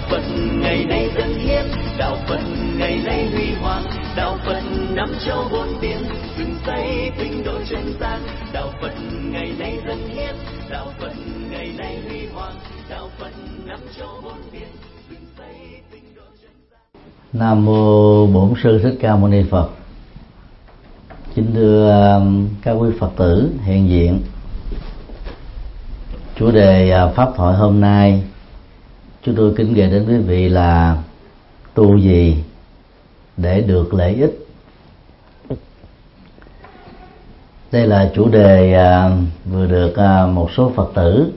Phật ngày nay dân hiến, đạo Phật ngày nay huy hoàng, đạo Phật năm châu bốn biển, dựng xây tinh độ chân gian. Đạo Phật ngày nay dân hiến, đạo Phật ngày nay huy hoàng, đạo Phật năm châu bốn biển, dựng xây tinh độ chân gian. Nam mô Bổn Sư Thích Ca Mâu Ni Phật. Kính thưa các quý Phật tử hiện diện, chủ đề pháp thoại hôm nay chúng tôi kính gửi đến quý vị là tu gì để được lợi ích. Đây là chủ đề vừa được một số Phật tử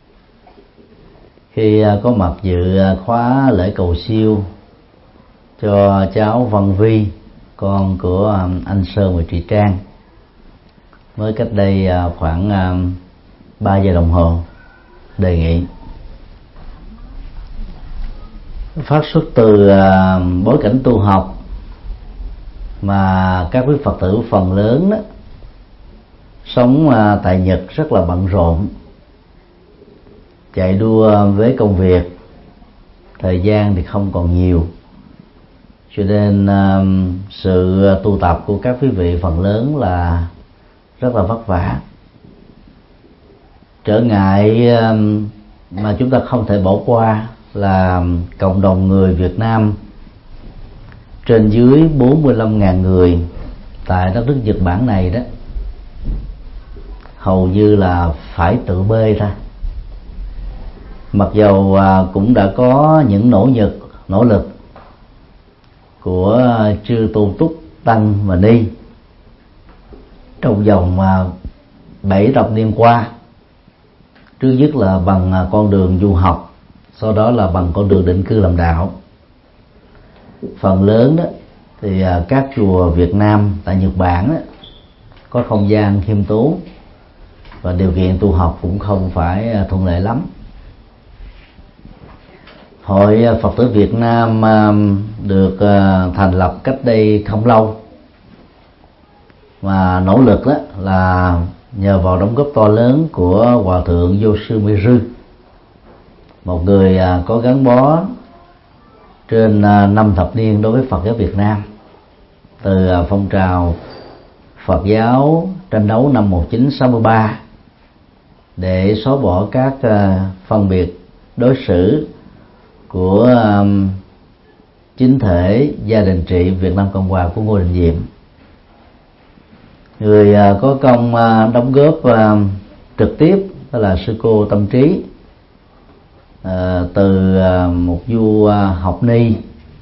khi có mặt dự khóa lễ cầu siêu cho cháu Văn Vi, con của anh Sơn và chị Trang, mới cách đây khoảng 3 giờ đồng hồ đề nghị. Phát xuất từ bối cảnh tu học mà các quý Phật tử phần lớn đó sống tại Nhật rất là bận rộn, chạy đua với công việc, thời gian thì không còn nhiều, cho nên sự tu tập của các quý vị phần lớn là rất là vất vả. Trở ngại mà chúng ta không thể bỏ qua là cộng đồng người Việt Nam trên dưới 45.000 người tại đất nước Nhật Bản này đó, hầu như là phải tự bê ra. Mặc dầu cũng đã có những nỗ lực của chư Tôn Túc, Tăng và Ni trong vòng 7 thập niên qua, trước nhất là bằng con đường du học, sau đó là bằng con đường định cư làm đạo. Phần lớn đó thì các chùa Việt Nam tại Nhật Bản đó, có không gian khiêm tốn và điều kiện tu học cũng không phải thuận lợi lắm. Hội Phật tử Việt Nam được thành lập cách đây không lâu, và nỗ lực đó là nhờ vào đóng góp to lớn của Hòa thượng Vô Sư My Rư, một người có gắn bó trên 5 thập niên đối với Phật giáo Việt Nam, từ phong trào Phật giáo tranh đấu năm 1963 để xóa bỏ các phân biệt đối xử của chính thể gia đình trị Việt Nam Cộng Hòa của Ngô Đình Diệm. Người có công đóng góp trực tiếp đó là sư cô Tâm Trí, từ một du học ni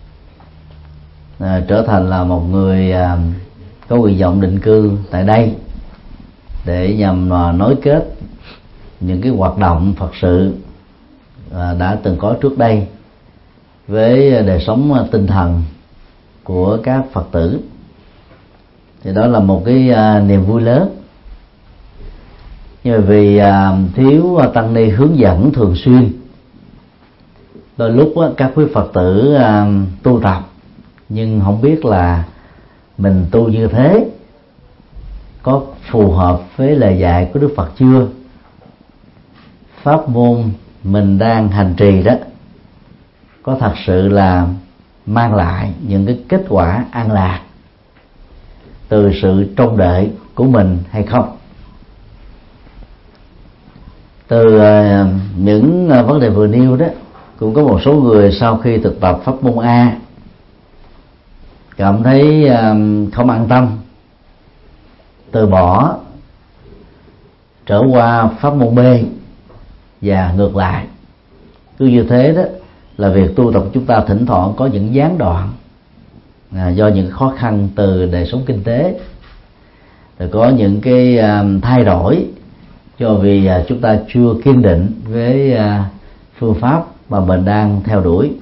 trở thành là một người có nguyện vọng định cư tại đây để nhằm nối kết những cái hoạt động Phật sự đã từng có trước đây với đời sống tinh thần của các Phật tử. Thì đó là một cái niềm vui lớn. Nhưng mà vì thiếu tăng ni hướng dẫn thường xuyên, đôi lúc các quý Phật tử tu tập nhưng không biết là mình tu như thế có phù hợp với lời dạy của Đức Phật chưa, pháp môn mình đang hành trì đó có thật sự là mang lại những cái kết quả an lạc từ sự trông đợi của mình hay không. Từ những vấn đề vừa nêu đó, cũng có một số người sau khi thực tập pháp môn A cảm thấy không an tâm, từ bỏ, trở qua pháp môn B và ngược lại. Cứ như thế đó là việc tu tập của chúng ta thỉnh thoảng có những gián đoạn do những khó khăn từ đời sống kinh tế, rồi có những cái thay đổi do vì chúng ta chưa kiên định với phương pháp mà mình đang theo đuổi.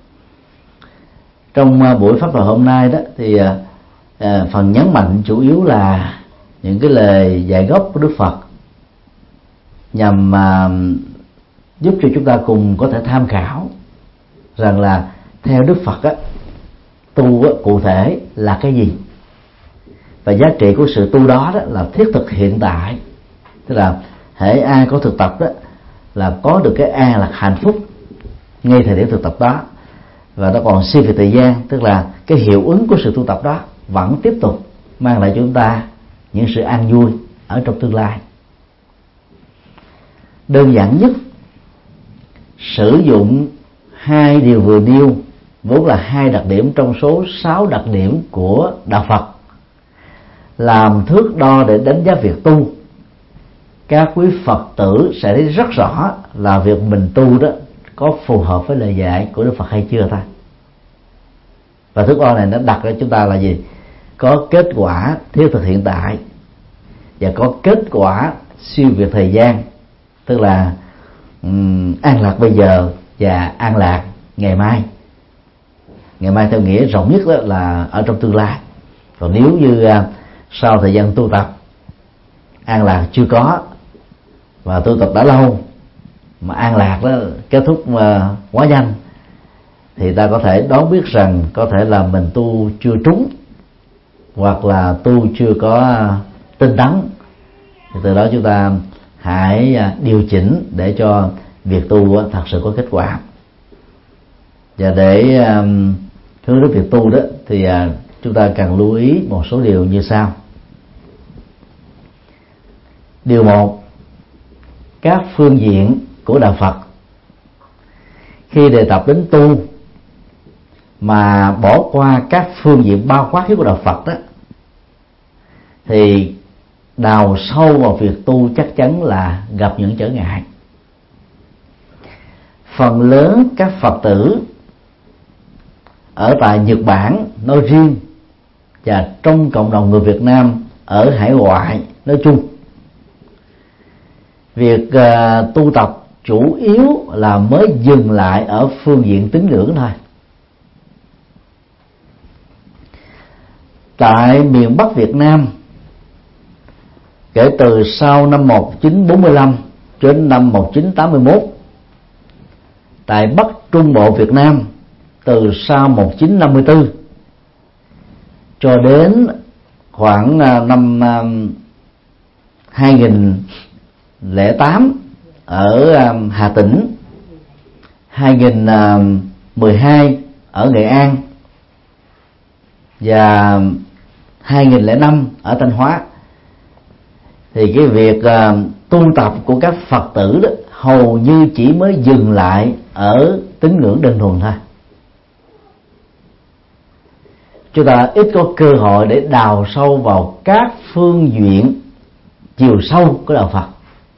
Trong buổi pháp thoại hôm nay đó thì phần nhấn mạnh chủ yếu là những cái lời dạy gốc của Đức Phật, nhằm giúp cho chúng ta cùng có thể tham khảo rằng là theo Đức Phật á, tu cụ thể là cái gì, và giá trị của sự tu đó là thiết thực hiện tại. Tức là hễ ai có thực tập đó là có được cái an lạc hạnh phúc ngay thời điểm thực tập đó, và nó còn xuyên về thời gian, tức là cái hiệu ứng của sự tu tập đó vẫn tiếp tục mang lại cho chúng ta những sự an vui ở trong tương lai. Đơn giản nhất, sử dụng hai điều vừa nêu vốn là hai đặc điểm trong số 6 đặc điểm của đạo Phật làm thước đo để đánh giá việc tu, các quý Phật tử sẽ thấy rất rõ là việc mình tu đó có phù hợp với lời dạy của Đức Phật hay chưa ta. Và thước đo này nó đặt ra chúng ta là gì? Có kết quả thiết thực hiện tại và có kết quả xuyên việt thời gian, tức là an lạc bây giờ và an lạc ngày mai. Ngày mai theo nghĩa rộng nhất đó là ở trong tương lai. Còn nếu như sau thời gian tu tập an lạc chưa có và tu tập đã lâu mà an lạc đó kết thúc quá nhanh, thì ta có thể đoán biết rằng có thể là mình tu chưa trúng, hoặc là tu chưa có tinh tấn. Thì từ đó chúng ta hãy điều chỉnh để cho việc tu thật sự có kết quả. Và để hướng đến việc tu đó thì chúng ta cần lưu ý một số điều như sau. Điều 1, các phương diện của đạo Phật. Khi đề tập đến tu mà bỏ qua các phương diện bao quát của đạo Phật đó, thì đào sâu vào việc tu chắc chắn là gặp những trở ngại. Phần lớn các Phật tử ở tại Nhật Bản nói riêng và trong cộng đồng người Việt Nam ở hải ngoại nói chung, việc tu tập chủ yếu là mới dừng lại ở phương diện tín ngưỡng thôi. Tại miền Bắc Việt Nam, kể từ sau năm 1945 cho đến năm 1981, tại Bắc Trung Bộ Việt Nam từ sau 1954 cho đến khoảng năm 2008 ở Hà Tĩnh, 2012 ở Nghệ An và 2005 ở Thanh Hóa, thì cái việc tu tập của các Phật tử đó hầu như chỉ mới dừng lại ở tín ngưỡng đơn thuần thôi. Chúng ta ít có cơ hội để đào sâu vào các phương diện chiều sâu của đạo Phật.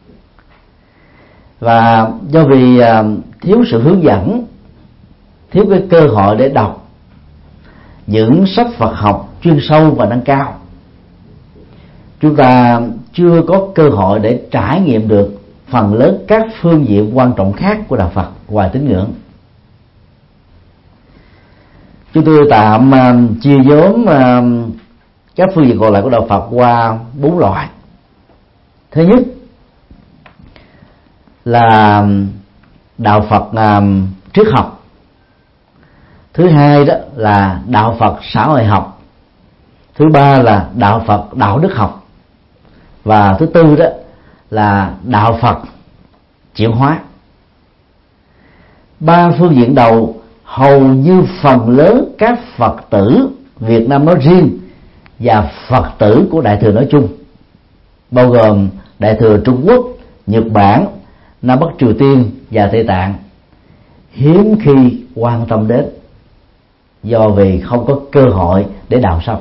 Và do vì thiếu sự hướng dẫn, thiếu cái cơ hội để đọc những sách Phật học chuyên sâu và nâng cao, chúng ta chưa có cơ hội để trải nghiệm được phần lớn các phương diện quan trọng khác của đạo Phật ngoài tín ngưỡng. Chúng tôi tạm chia nhóm các phương diện còn lại của đạo Phật qua 4 loại. Thứ nhất là đạo Phật triết học. Thứ hai đó là đạo Phật xã hội học. Thứ ba là đạo Phật đạo đức học. Và thứ tư đó là đạo Phật chuyển hóa. 3 phương diện đầu hầu như phần lớn các Phật tử Việt Nam nói riêng và Phật tử của Đại thừa nói chung, bao gồm Đại thừa Trung Quốc, Nhật Bản, Nam Bắc Triều Tiên và Tây Tạng, hiếm khi quan tâm đến, do vì không có cơ hội để đào sâu.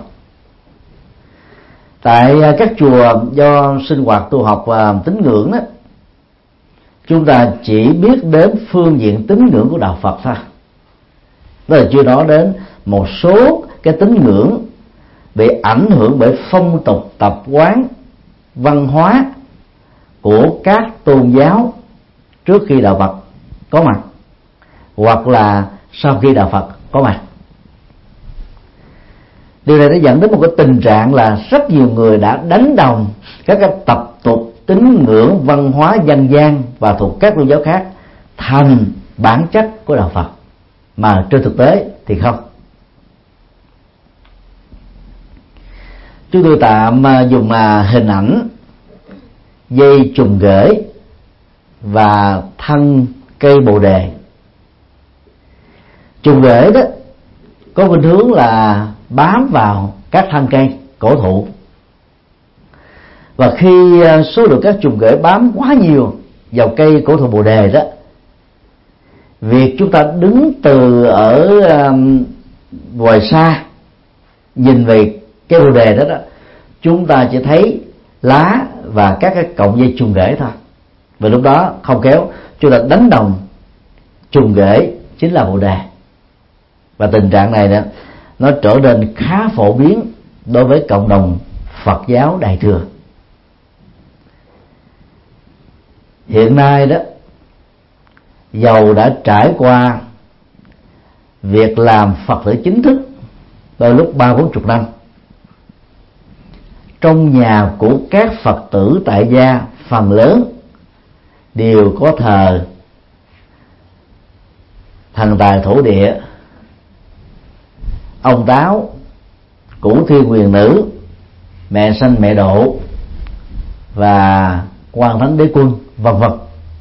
Tại các chùa do sinh hoạt tu học và tín ngưỡng đó, chúng ta chỉ biết đến phương diện tín ngưỡng của đạo Phật thôi. Đó là chưa nói đến một số cái tín ngưỡng bị ảnh hưởng bởi phong tục tập quán văn hóa của các tôn giáo trước khi đạo Phật có mặt, hoặc là sau khi đạo Phật có mặt. Điều này đã dẫn đến một cái tình trạng là rất nhiều người đã đánh đồng các cái tập tục tín ngưỡng văn hóa dân gian và thuộc các tôn giáo khác thành bản chất của đạo Phật, mà trên thực tế thì không. Chúng tôi tạm dùng hình ảnh dây chùm gửi và thân cây bồ đề Trùng rễ đó có khuynh hướng là bám vào các thân cây cổ thụ, và khi số lượng các trùng rễ bám quá nhiều vào cây cổ thụ Bồ Đề đó, việc chúng ta đứng từ ở ngoài xa nhìn về cây Bồ Đề đó, chúng ta chỉ thấy lá và các cái cọng dây trùng rễ thôi. Và lúc đó không khéo chúng ta đánh đồng trùng rễ chính là Bồ Đề. Và tình trạng này đó, nó trở nên khá phổ biến đối với cộng đồng Phật giáo Đại thừa. Hiện nay đó, dầu đã trải qua việc làm Phật tử chính thức đôi lúc 30-40 năm, trong nhà của các Phật tử tại gia phần lớn đều có thờ thần tài thổ địa, ông Táo, Cửu Thiên Huyền Nữ, Mẹ Sanh Mẹ Độ và Quan Thánh Đế Quân, vân vân.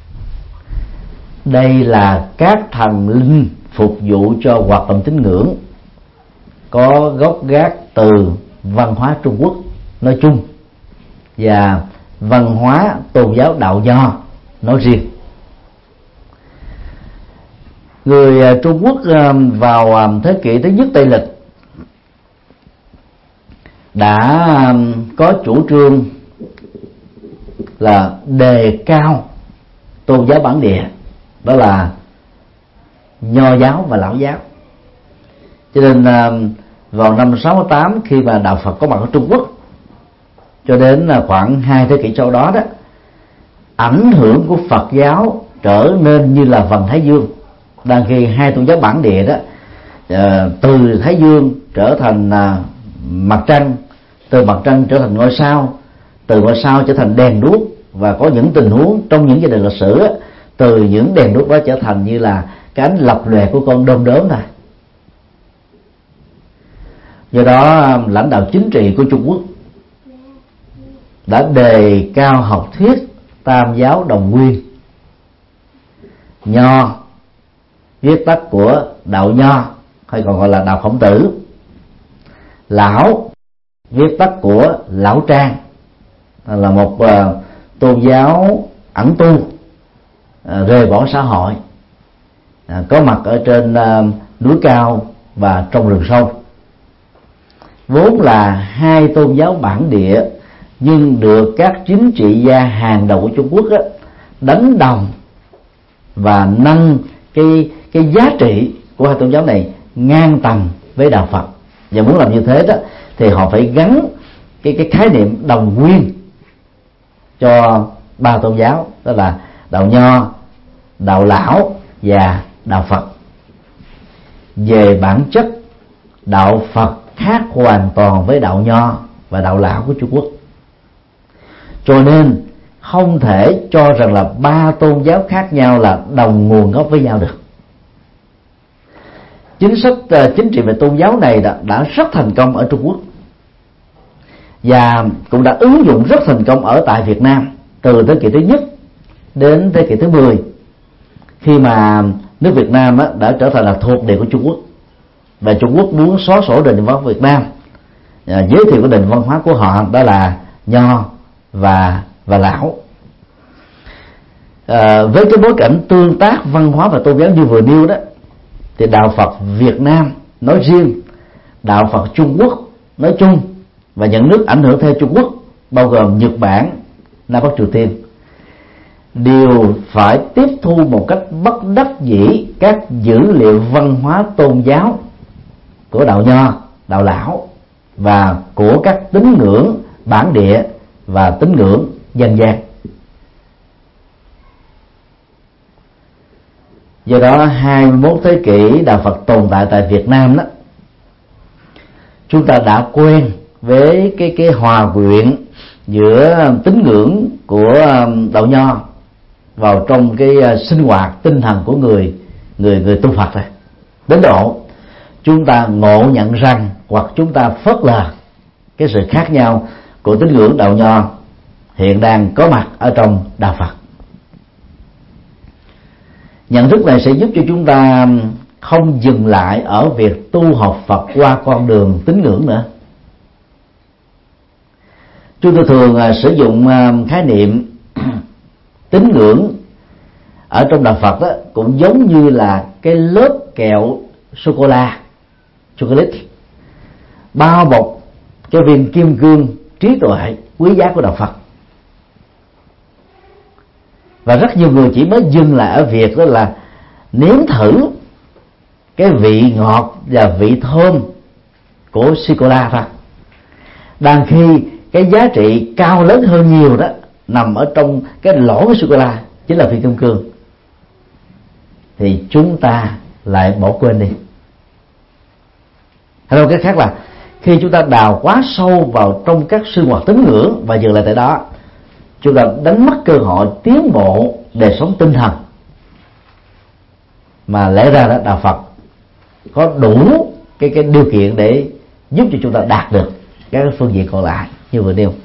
Đây là các thần linh phục vụ cho hoạt động tín ngưỡng có gốc gác từ văn hóa Trung Quốc nói chung và văn hóa tôn giáo đạo Nho nói riêng. Người Trung Quốc vào thế kỷ thứ nhất Tây lịch đã có chủ trương là đề cao tôn giáo bản địa, đó là Nho giáo và Lão giáo. Cho nên vào năm 68, khi mà đạo Phật có mặt ở Trung Quốc, cho đến khoảng 2 thế kỷ sau đó, ảnh hưởng của Phật giáo trở nên như là vầng Thái Dương, đang khi hai tôn giáo bản địa đó từ Thái Dương trở thành mặt trăng, từ mặt trăng trở thành ngôi sao, từ ngôi sao trở thành đèn đuốc, và có những tình huống trong những gia đình lịch sử từ những đèn đuốc đó trở thành như là cái ánh lập lòe của con đom đóm này. Do đó lãnh đạo chính trị của Trung Quốc đã đề cao học thuyết tam giáo đồng nguyên. Nho viết tắt của đạo Nho hay còn gọi là đạo Khổng Tử, Lão viết tắt của Lão Trang, là một tôn giáo ẩn tu, rời bỏ xã hội, có mặt ở trên núi cao và trong rừng sâu. Vốn là hai tôn giáo bản địa, nhưng được các chính trị gia hàng đầu của Trung Quốc đánh đồng và nâng cái giá trị của hai tôn giáo này ngang tầm với đạo Phật. Và muốn làm như thế đó thì họ phải gắn cái khái niệm đồng nguyên cho ba tôn giáo, đó là đạo Nho, đạo Lão và đạo Phật. Về bản chất, đạo Phật khác hoàn toàn với đạo Nho và đạo Lão của Trung Quốc, cho nên không thể cho rằng là ba tôn giáo khác nhau là đồng nguồn gốc với nhau được. Chính sách chính trị về tôn giáo này đã rất thành công ở Trung Quốc và cũng đã ứng dụng rất thành công ở tại Việt Nam từ thế kỷ thứ nhất đến thế kỷ thứ 10, khi mà nước Việt Nam đã trở thành là thuộc địa của Trung Quốc, và Trung Quốc muốn xóa sổ nền văn hóa Việt Nam, giới thiệu cái nền văn hóa của họ đó là Nho và Lão. Với cái bối cảnh tương tác văn hóa và tôn giáo như vừa nêu đó, thì đạo Phật Việt Nam nói riêng, đạo Phật Trung Quốc nói chung, và những nước ảnh hưởng theo Trung Quốc bao gồm Nhật Bản, Nam Bắc Triều Tiên, đều phải tiếp thu một cách bất đắc dĩ các dữ liệu văn hóa tôn giáo của đạo Nho, đạo Lão và của các tín ngưỡng bản địa và tín ngưỡng dân gian. Do đó 21 thế kỷ đạo Phật tồn tại tại Việt Nam đó, chúng ta đã quen với cái hòa quyện giữa tín ngưỡng của đạo Nho vào trong cái sinh hoạt tinh thần của người tu Phật này, đến độ chúng ta ngộ nhận rằng hoặc chúng ta phớt lờ cái sự khác nhau của tín ngưỡng đạo Nho hiện đang có mặt ở trong đạo Phật. Nhận thức này sẽ giúp cho chúng ta không dừng lại ở việc tu học Phật qua con đường tín ngưỡng nữa. Chúng tôi thường sử dụng khái niệm tín ngưỡng ở trong đạo Phật đó, cũng giống như là cái lớp kẹo chocolate bao bọc cái viên kim cương trí tuệ quý giá của đạo Phật. Và rất nhiều người chỉ mới dừng lại ở việc đó là nếm thử cái vị ngọt và vị thơm của sô-cô-la thôi, đang khi cái giá trị cao lớn hơn nhiều đó nằm ở trong cái lỗ của sô-cô-la, chính là viên kim cương. Thì chúng ta lại bỏ quên đi. Hay nói cách khác là khi chúng ta đào quá sâu vào trong các sinh hoạt tín ngưỡng và dừng lại tại đó, chúng ta đánh mất cơ hội tiến bộ đời sống tinh thần mà lẽ ra đó đạo Phật có đủ cái điều kiện để giúp cho chúng ta đạt được các phương diện còn lại như vừa nêu.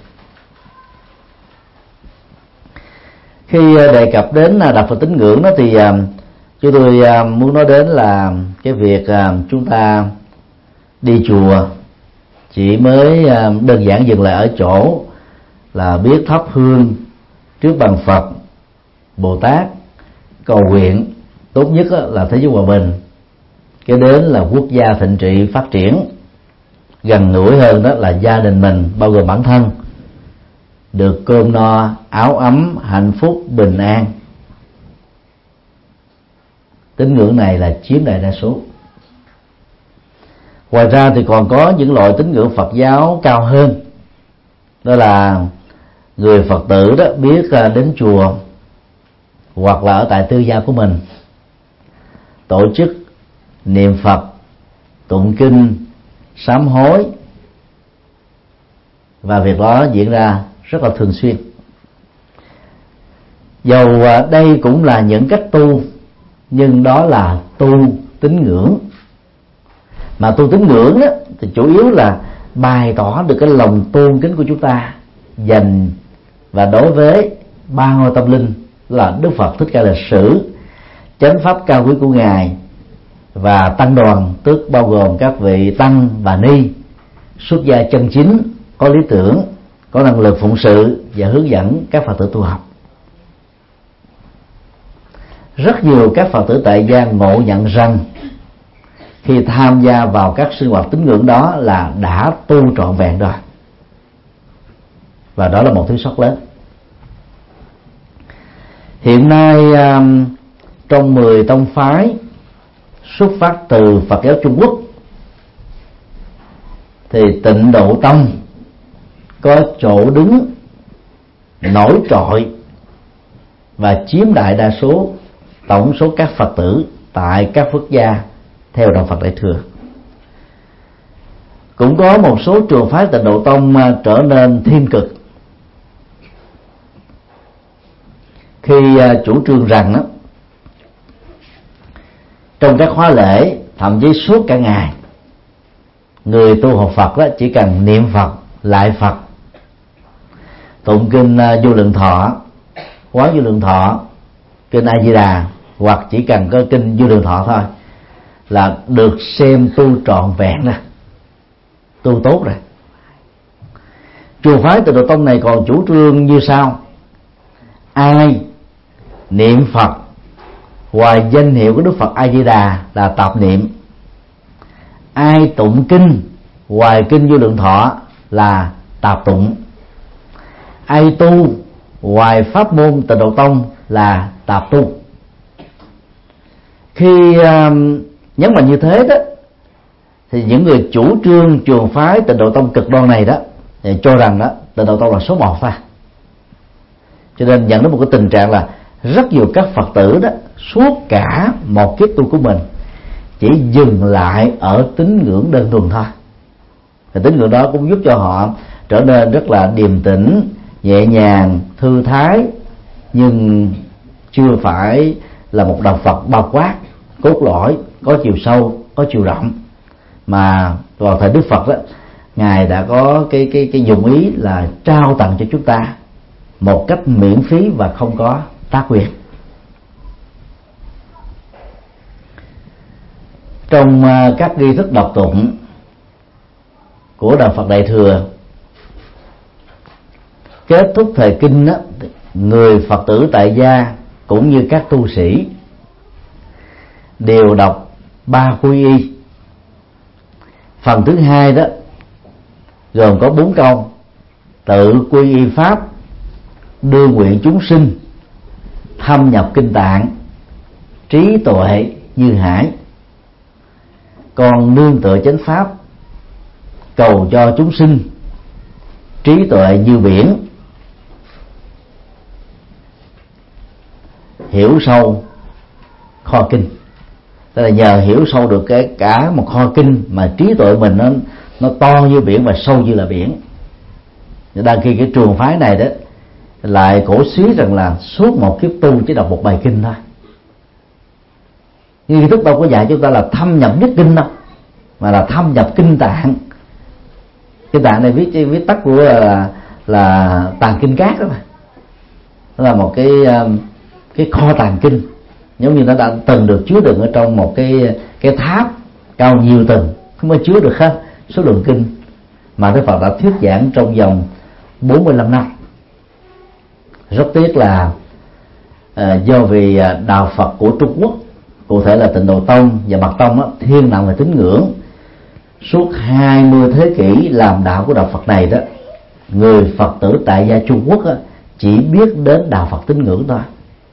Khi đề cập đến đạo Phật tín ngưỡng đó thì chúng tôi muốn nói đến là cái việc chúng ta đi chùa chỉ mới đơn giản dừng lại ở chỗ là biết thắp hương trước bàn Phật, Bồ Tát, cầu nguyện, tốt nhất là thế giới hòa bình, cái đến là quốc gia thịnh trị phát triển, gần gũi hơn đó là gia đình mình bao gồm bản thân được cơm no, áo ấm, hạnh phúc, bình an. Tín ngưỡng này là chiếm đại đa số. Ngoài ra thì còn có những loại tín ngưỡng Phật giáo cao hơn, đó là người Phật tử đó biết đến chùa hoặc là ở tại tư gia của mình tổ chức niệm Phật, tụng kinh, sám hối, và việc đó diễn ra rất là thường xuyên. Dầu đây cũng là những cách tu, nhưng đó là tu tín ngưỡng. Mà tu tín ngưỡng đó, thì chủ yếu là bày tỏ được cái lòng tôn kính của chúng ta dành và đối với ba ngôi tâm linh là Đức Phật Thích Ca Lịch Sử, chánh pháp cao quý của Ngài, và tăng đoàn, tức bao gồm các vị tăng bà ni xuất gia chân chính, có lý tưởng, có năng lực phụng sự và hướng dẫn các Phật tử tu học. Rất nhiều các Phật tử tại gia ngộ nhận rằng khi tham gia vào các sinh hoạt tín ngưỡng đó là đã tu trọn vẹn rồi, và đó là một thiếu sót lớn. Hiện nay trong 10 tông phái xuất phát từ Phật giáo Trung Quốc thì Tịnh Độ Tông có chỗ đứng nổi trội và chiếm đại đa số tổng số các Phật tử tại các quốc gia theo đạo Phật Đại Thừa. Cũng có một số trường phái Tịnh Độ Tông trở nên thiên cực khi chủ trương rằng đó, trong các khóa lễ, thậm chí suốt cả ngày, người tu học Phật đó chỉ cần niệm Phật, lại Phật, tụng kinh Vô Lượng Thọ, Quán Vô Lượng Thọ, kinh A Di Đà, hoặc chỉ cần có kinh Vô Lượng Thọ thôi là được xem tu trọn vẹn rồi, tu tốt rồi. Trường phái Tịnh Độ Tông này còn chủ trương như sau: ai niệm Phật ngoài danh hiệu của Đức Phật A Di Đà là tạp niệm, ai tụng kinh ngoài kinh Vô Lượng Thọ là tạp tụng, ai tu ngoài pháp môn Tịnh Độ Tông là tạp tu. Khi nhấn mạnh như thế đó, thì những người chủ trương trường phái Tịnh Độ Tông cực đoan này đó thì cho rằng đó Tịnh Độ Tông là số 1 thôi. Cho nên dẫn đến một cái tình trạng là rất nhiều các Phật tử đó suốt cả một kiếp tu của mình chỉ dừng lại ở tín ngưỡng đơn thuần thôi. Và tín ngưỡng đó cũng giúp cho họ trở nên rất là điềm tĩnh, nhẹ nhàng, thư thái, nhưng chưa phải là một đạo Phật bao quát, cốt lõi, có chiều sâu, có chiều rộng. Mà vào thời Đức Phật đó, Ngài đã có cái dụng ý là trao tặng cho chúng ta một cách miễn phí và không có tác quyền. Trong các nghi thức đọc tụng của Đạo Phật Đại Thừa, kết thúc thời kinh đó, người Phật tử tại gia cũng như các tu sĩ đều đọc 3 quy y. Phần thứ hai đó gồm có 4 câu: tự quy y pháp, đưa nguyện chúng sinh, thâm nhập kinh tạng, trí tuệ như hải. Còn nương tựa chánh pháp, cầu cho chúng sinh, trí tuệ như biển. Hiểu sâu kho kinh, tức là nhờ hiểu sâu được cả một kho kinh mà trí tuệ mình nó to như biển và sâu như là biển. Đang khi cái trường phái này đó lại cổ suý rằng là suốt một kiếp tu chỉ đọc một bài kinh thôi. Nhưng nghi thức đâu có dạy chúng ta là thâm nhập nhất kinh đâu, mà là thâm nhập kinh tạng. Kinh tạng này viết tắt của là tàng kinh cát đó mà. Nó là một cái kho tàng kinh, giống như nó đã từng được chứa đựng ở trong một cái tháp cao nhiều tầng mới chứa được hết số lượng kinh mà Đức Phật đã thuyết giảng trong vòng 45 năm. Rất tiếc là do vì đạo Phật của Trung Quốc, cụ thể là Tịnh Độ Tông và Mật Tông thiên nặng về tín ngưỡng, suốt 20 thế kỷ làm đạo của đạo Phật này đó, người Phật tử tại gia Trung Quốc chỉ biết đến đạo Phật tín ngưỡng thôi.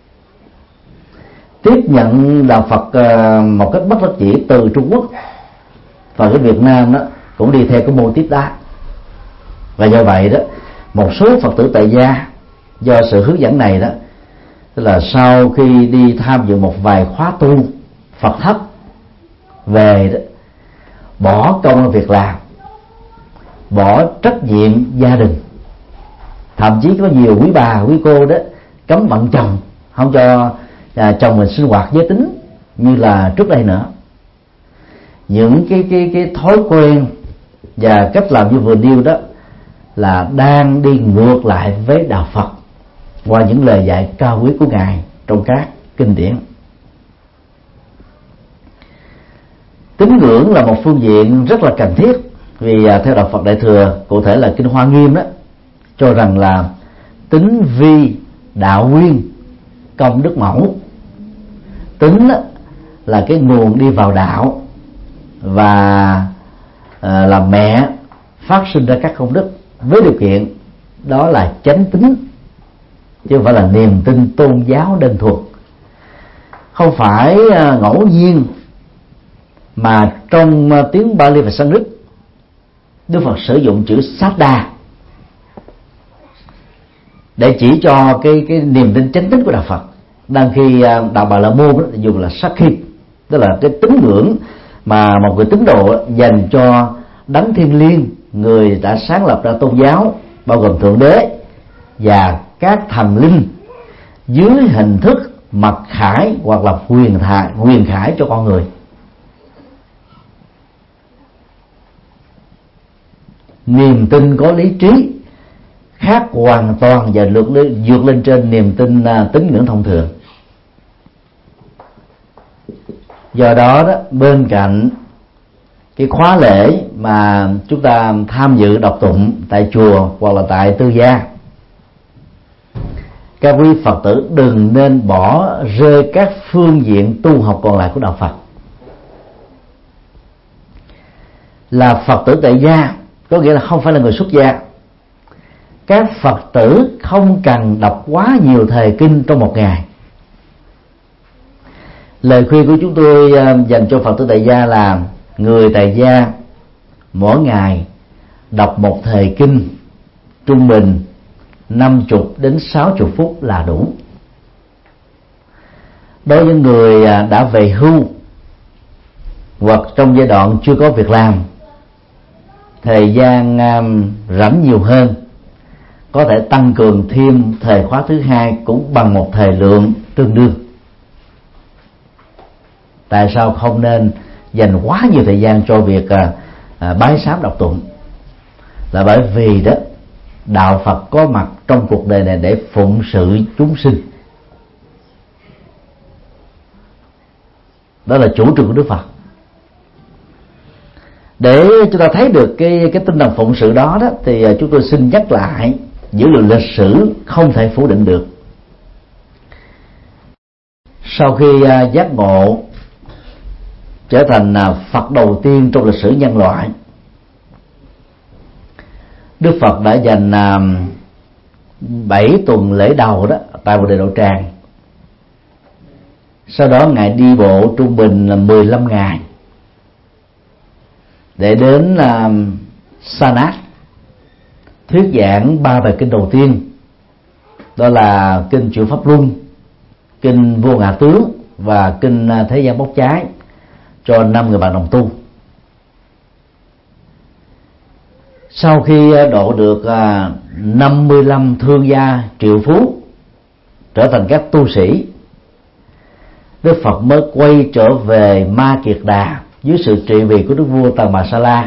Tiếp nhận đạo Phật một cách bất đắc dĩ từ Trung Quốc, và cái Việt Nam đó cũng đi theo cái mô tiếp đó. Và do vậy đó, một số Phật tử tại gia do sự hướng dẫn này đó, tức là sau khi đi tham dự một vài khóa tu Phật thấp về đó, bỏ công việc làm, bỏ trách nhiệm gia đình, thậm chí có nhiều quý bà quý cô đó cấm bận chồng, không cho chồng mình sinh hoạt giới tính như là trước đây nữa. Những cái thói quen và cách làm như vừa nêu đó là đang đi ngược lại với đạo Phật qua những lời dạy cao quý của Ngài trong các kinh điển. Tín ngưỡng là một phương diện rất là cần thiết, vì theo đạo Phật Đại Thừa, cụ thể là kinh Hoa Nghiêm đó, cho rằng là tín vi đạo nguyên công đức mẫu. Tín là cái nguồn đi vào đạo và là mẹ phát sinh ra các công đức, với điều kiện đó là chánh tín, chứ không phải là niềm tin tôn giáo đơn thuần. Không phải ngẫu nhiên mà trong tiếng Bali và Sanskrit, Đức Phật sử dụng chữ Saddha để chỉ cho cái niềm tin chánh tín của đạo Phật, đang khi đạo Bà La Môn dùng là Sakhi, tức là cái tín ngưỡng mà một người tín đồ dành cho đấng thiêng liêng, người đã sáng lập ra tôn giáo, bao gồm Thượng Đế và các thần linh dưới hình thức mặc khải hoặc là huyền khải cho con người. Niềm tin có lý trí khác hoàn toàn và vượt lên trên niềm tin tín ngưỡng thông thường. Do đó, bên cạnh cái khóa lễ mà chúng ta tham dự đọc tụng tại chùa hoặc là tại tư gia, các quý Phật tử đừng nên bỏ rơi các phương diện tu học còn lại của đạo Phật. Là Phật tử tại gia có nghĩa là không phải là người xuất gia. Các Phật tử không cần đọc quá nhiều thời kinh trong một ngày. Lời khuyên của chúng tôi dành cho Phật tử tại gia là người tại gia mỗi ngày đọc một thời kinh trung bình 50 đến 60 phút là đủ. Đối với người đã về hưu hoặc trong giai đoạn chưa có việc làm, thời gian rảnh nhiều hơn, có thể tăng cường thêm thời khóa thứ hai cũng bằng một thời lượng tương đương. Tại sao không nên dành quá nhiều thời gian cho việc bái sám đọc tụng? Là bởi vì đó, đạo Phật có mặt trong cuộc đời này để phụng sự chúng sinh. Đó là chủ trương của Đức Phật. Để chúng ta thấy được cái tinh thần phụng sự đó thì chúng tôi xin nhắc lại dữ liệu lịch sử không thể phủ định được. Sau khi giác ngộ trở thành Phật đầu tiên trong lịch sử nhân loại, Đức Phật đã dành 7 tuần lễ đầu đó tại Bồ Đề Đậu Tràng. Sau đó Ngài đi bộ trung bình là 15 ngày để đến Sa Nát thuyết giảng 3 bài kinh đầu tiên, đó là kinh Chuyển Pháp Luân, kinh Vô Ngã Tướng và kinh Thế Gian Bốc Cháy cho 5 người bạn đồng tu. Sau khi độ được 55 thương gia triệu phú trở thành các tu sĩ, Đức Phật mới quay trở về Ma Kiệt Đà dưới sự trị vì của Đức vua Tần Bà Sa La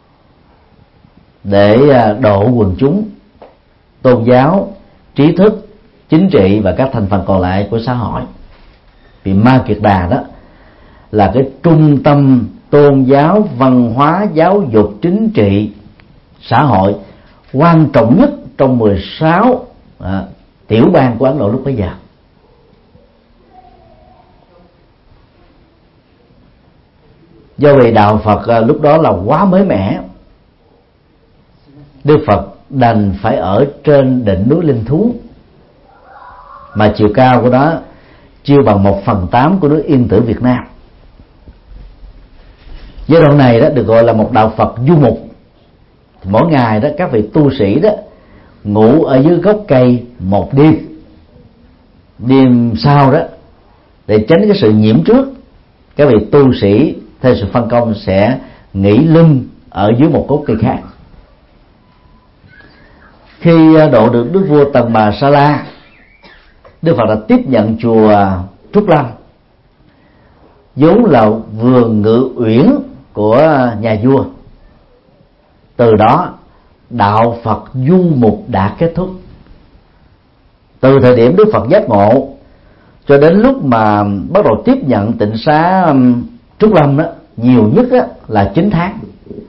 để độ quần chúng, tôn giáo, trí thức, chính trị và các thành phần còn lại của xã hội. Vì Ma Kiệt Đà đó là cái trung tâm tôn giáo, văn hóa, giáo dục, chính trị, xã hội quan trọng nhất trong 16 tiểu bang của Ấn Độ lúc bấy giờ. Do vì đạo Phật lúc đó là quá mới mẻ, Đức Phật đành phải ở trên đỉnh núi Linh Thú, mà chiều cao của nó chưa bằng 1/8 của nước Yên Tử Việt Nam. Giai đoạn này đó được gọi là một đạo Phật du mục. Mỗi ngày đó các vị tu sĩ đó ngủ ở dưới gốc cây một đêm, đêm sau đó để tránh cái sự nhiễm trước, các vị tu sĩ theo sự phân công sẽ nghỉ lưng ở dưới một gốc cây khác. Khi độ được Đức vua Tần Bà Sa La, Đức Phật đã tiếp nhận chùa Trúc Lâm, vốn là vườn ngự uyển của nhà vua. Từ đó đạo Phật du mục đã kết thúc. Từ thời điểm Đức Phật giác ngộ cho đến lúc mà bắt đầu tiếp nhận tịnh xá Trúc Lâm đó, nhiều nhất đó là 9 tháng.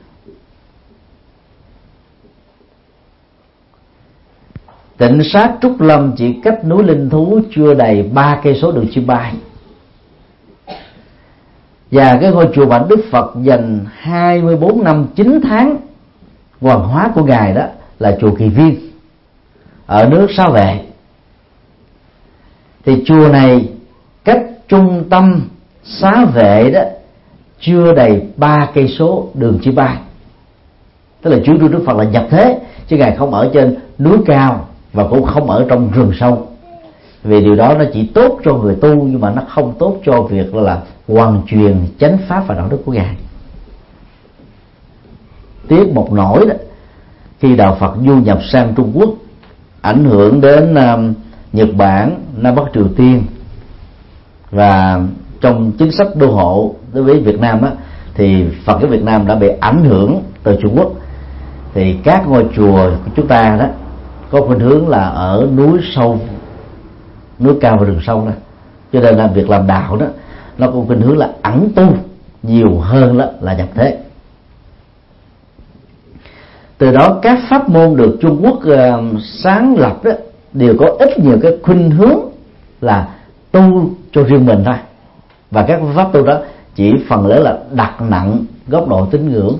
Tịnh xá Trúc Lâm chỉ cách núi Linh Thú chưa đầy 3 cây số đường chim bay. Và cái ngôi chùa mà Đức Phật dành 24 năm 9 tháng hoàng hóa của Ngài đó là chùa Kỳ Viên ở nước Xá Vệ. Thì chùa này cách trung tâm Xá Vệ đó chưa đầy 3 cây số đường chim bay. Tức là chuyến đi Đức Phật là nhập thế, chứ Ngài không ở trên núi cao và cũng không ở trong rừng sâu. Vì điều đó nó chỉ tốt cho người tu, nhưng mà nó không tốt cho việc là hoàn truyền chánh pháp và đạo đức của Ngài. Tiếc một nỗi đó, khi đạo Phật du nhập sang Trung Quốc, ảnh hưởng đến Nhật Bản, Nam Bắc Triều Tiên, và trong chính sách đô hộ đối với Việt Nam á, thì Phật giáo Việt Nam đã bị ảnh hưởng từ Trung Quốc. Thì các ngôi chùa của chúng ta đó có khuynh hướng là ở núi sâu, núi cao và rừng sâu đó, cho nên là việc làm đạo đó nó có khuynh hướng là ẩn tu nhiều hơn đó là nhập thế. Từ đó các pháp môn được Trung Quốc sáng lập đó đều có ít nhiều cái khuynh hướng là tu cho riêng mình thôi, và các pháp tu đó chỉ phần lớn là đặt nặng góc độ tín ngưỡng.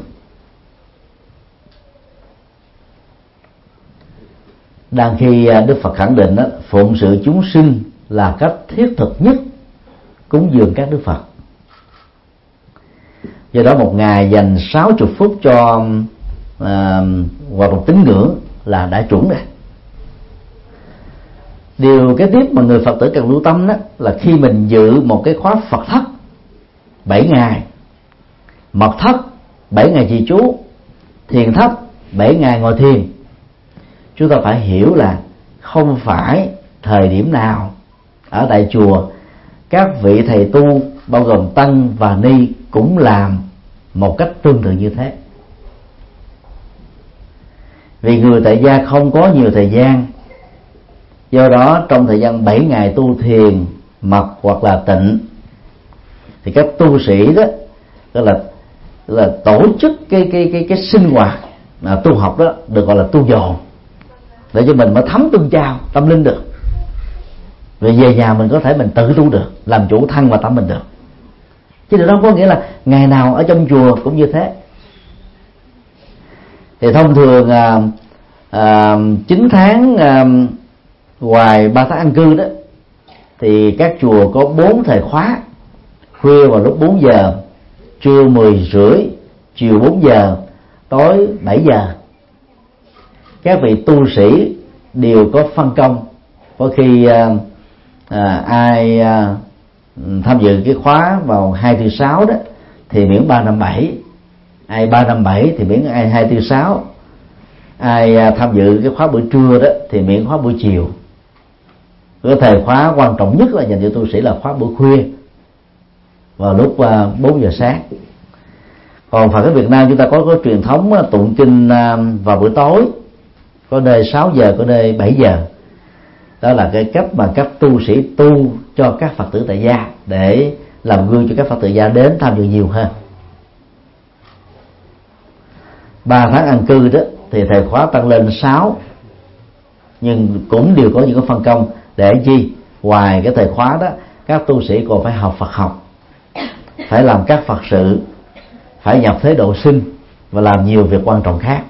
Đang khi Đức Phật khẳng định đó, phụng sự chúng sinh là cách thiết thực nhất cúng dường các Đức Phật. Do đó một ngày dành 60 phút cho hoạt động tín ngưỡng là đã chuẩn rồi. Điều kế tiếp mà người Phật tử cần lưu tâm đó là khi mình dự một cái khóa Phật thất 7 ngày, mật thất 7 ngày trì chú, thiền thất 7 ngày ngồi thiền, chúng ta phải hiểu là không phải thời điểm nào ở tại chùa các vị thầy tu bao gồm tăng và ni cũng làm một cách tương tự như thế. Vì người tại gia không có nhiều thời gian, do đó trong thời gian 7 ngày tu thiền mật hoặc là tịnh thì các tu sĩ đó là là tổ chức cái sinh hoạt tu học đó được gọi là tu dồn, để cho mình mới thấm tương trao tâm linh được. Rồi về nhà mình có thể mình tự tu được, làm chủ thân và tâm mình được. Chứ điều đó không có nghĩa là ngày nào ở trong chùa cũng như thế. Thì thông thường 9 tháng ngoài 3 tháng an cư đó, thì các chùa có 4 thời khóa: khuya vào lúc 4 giờ, trưa 10 rưỡi, chiều 4 giờ, tối 7 giờ. Các vị tu sĩ đều có phân công. Có khi ai tham dự cái khóa vào 2 tư 6 đó thì miễn 3 năm 7, ai 3 năm 7 thì miễn 2 tư 6, ai tham dự cái khóa buổi trưa đó thì miễn khóa buổi chiều. Cái thời khóa quan trọng nhất là dành cho tu sĩ là khóa buổi khuya vào lúc 4 giờ sáng. Còn Phật ở Việt Nam chúng ta có truyền thống tụng kinh vào buổi tối, có nơi 6 giờ, có nơi 7 giờ. Đó là cái cách mà các tu sĩ tu cho các Phật tử tại gia, để làm gương cho các Phật tử gia đến tham dự nhiều hơn. 3 tháng an cư đó thì thời khóa tăng lên 6, nhưng cũng đều có những cái phân công để chi? Ngoài cái thời khóa đó, các tu sĩ còn phải học Phật học, phải làm các Phật sự, phải nhập thế độ sinh và làm nhiều việc quan trọng khác.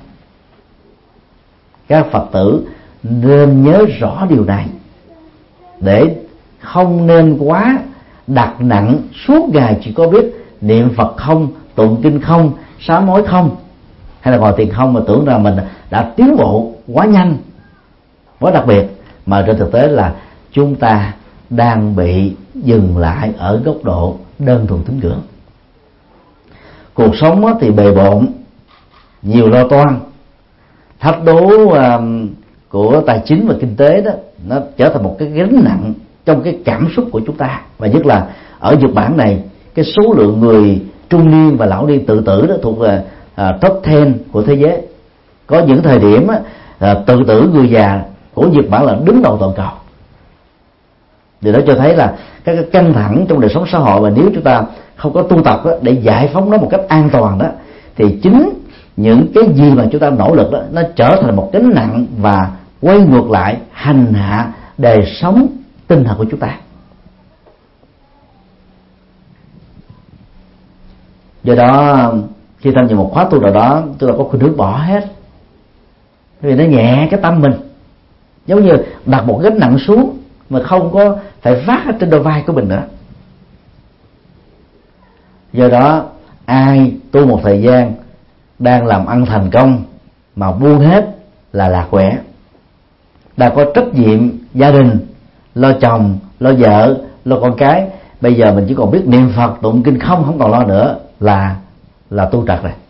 Các Phật tử nên nhớ rõ điều này, để không nên quá đặt nặng suốt ngày chỉ có biết niệm Phật không, tụng kinh không, sám hối không, hay là ngồi thiền không, mà tưởng rằng mình đã tiến bộ quá nhanh, quá đặc biệt, mà trên thực tế là chúng ta đang bị dừng lại ở góc độ đơn thuần tín ngưỡng. Cuộc sống thì bề bộn, nhiều lo toan, thách đố của tài chính và kinh tế đó, nó trở thành một cái gánh nặng trong cái cảm xúc của chúng ta. Và nhất là ở Nhật Bản này, cái số lượng người trung niên và lão niên tự tử đó thuộc về top 10 của thế giới. Có những thời điểm tự tử người già của Nhật Bản là đứng đầu toàn cầu. Điều đó cho thấy là các cái căng thẳng trong đời sống xã hội, và nếu chúng ta không có tu tập đó, để giải phóng nó một cách an toàn đó, thì chính những cái gì mà chúng ta nỗ lực đó, nó trở thành một gánh nặng và quay ngược lại hành hạ đời sống tinh thần của chúng ta. Do đó khi tham dự một khóa tu nào đó, tôi có khuynh hướng bỏ hết, vì nó nhẹ cái tâm mình, giống như đặt một gánh nặng xuống mà không có phải vác ở trên đôi vai của mình nữa. Do đó ai tu một thời gian đang làm ăn thành công mà buông hết là lạc quẻ. Đang có trách nhiệm gia đình, lo chồng, lo vợ, lo con cái, bây giờ mình chỉ còn biết niệm Phật tụng kinh không còn lo nữa là tu trật rồi.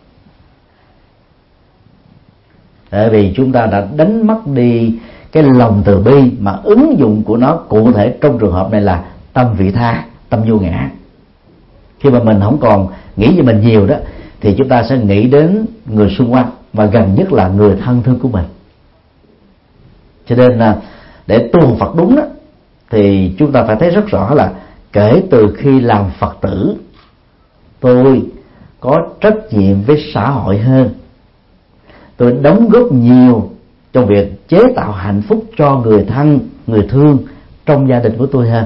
Tại vì chúng ta đã đánh mất đi cái lòng từ bi, mà ứng dụng của nó cụ thể trong trường hợp này là tâm vị tha, tâm vô ngã. Khi mà mình không còn nghĩ về mình nhiều đó, thì chúng ta sẽ nghĩ đến người xung quanh, và gần nhất là người thân thương của mình. Cho nên là để tu học Phật đúng đó, thì chúng ta phải thấy rất rõ là kể từ khi làm Phật tử, tôi có trách nhiệm với xã hội hơn, tôi đóng góp nhiều trong việc chế tạo hạnh phúc cho người thân, người thương trong gia đình của tôi hơn.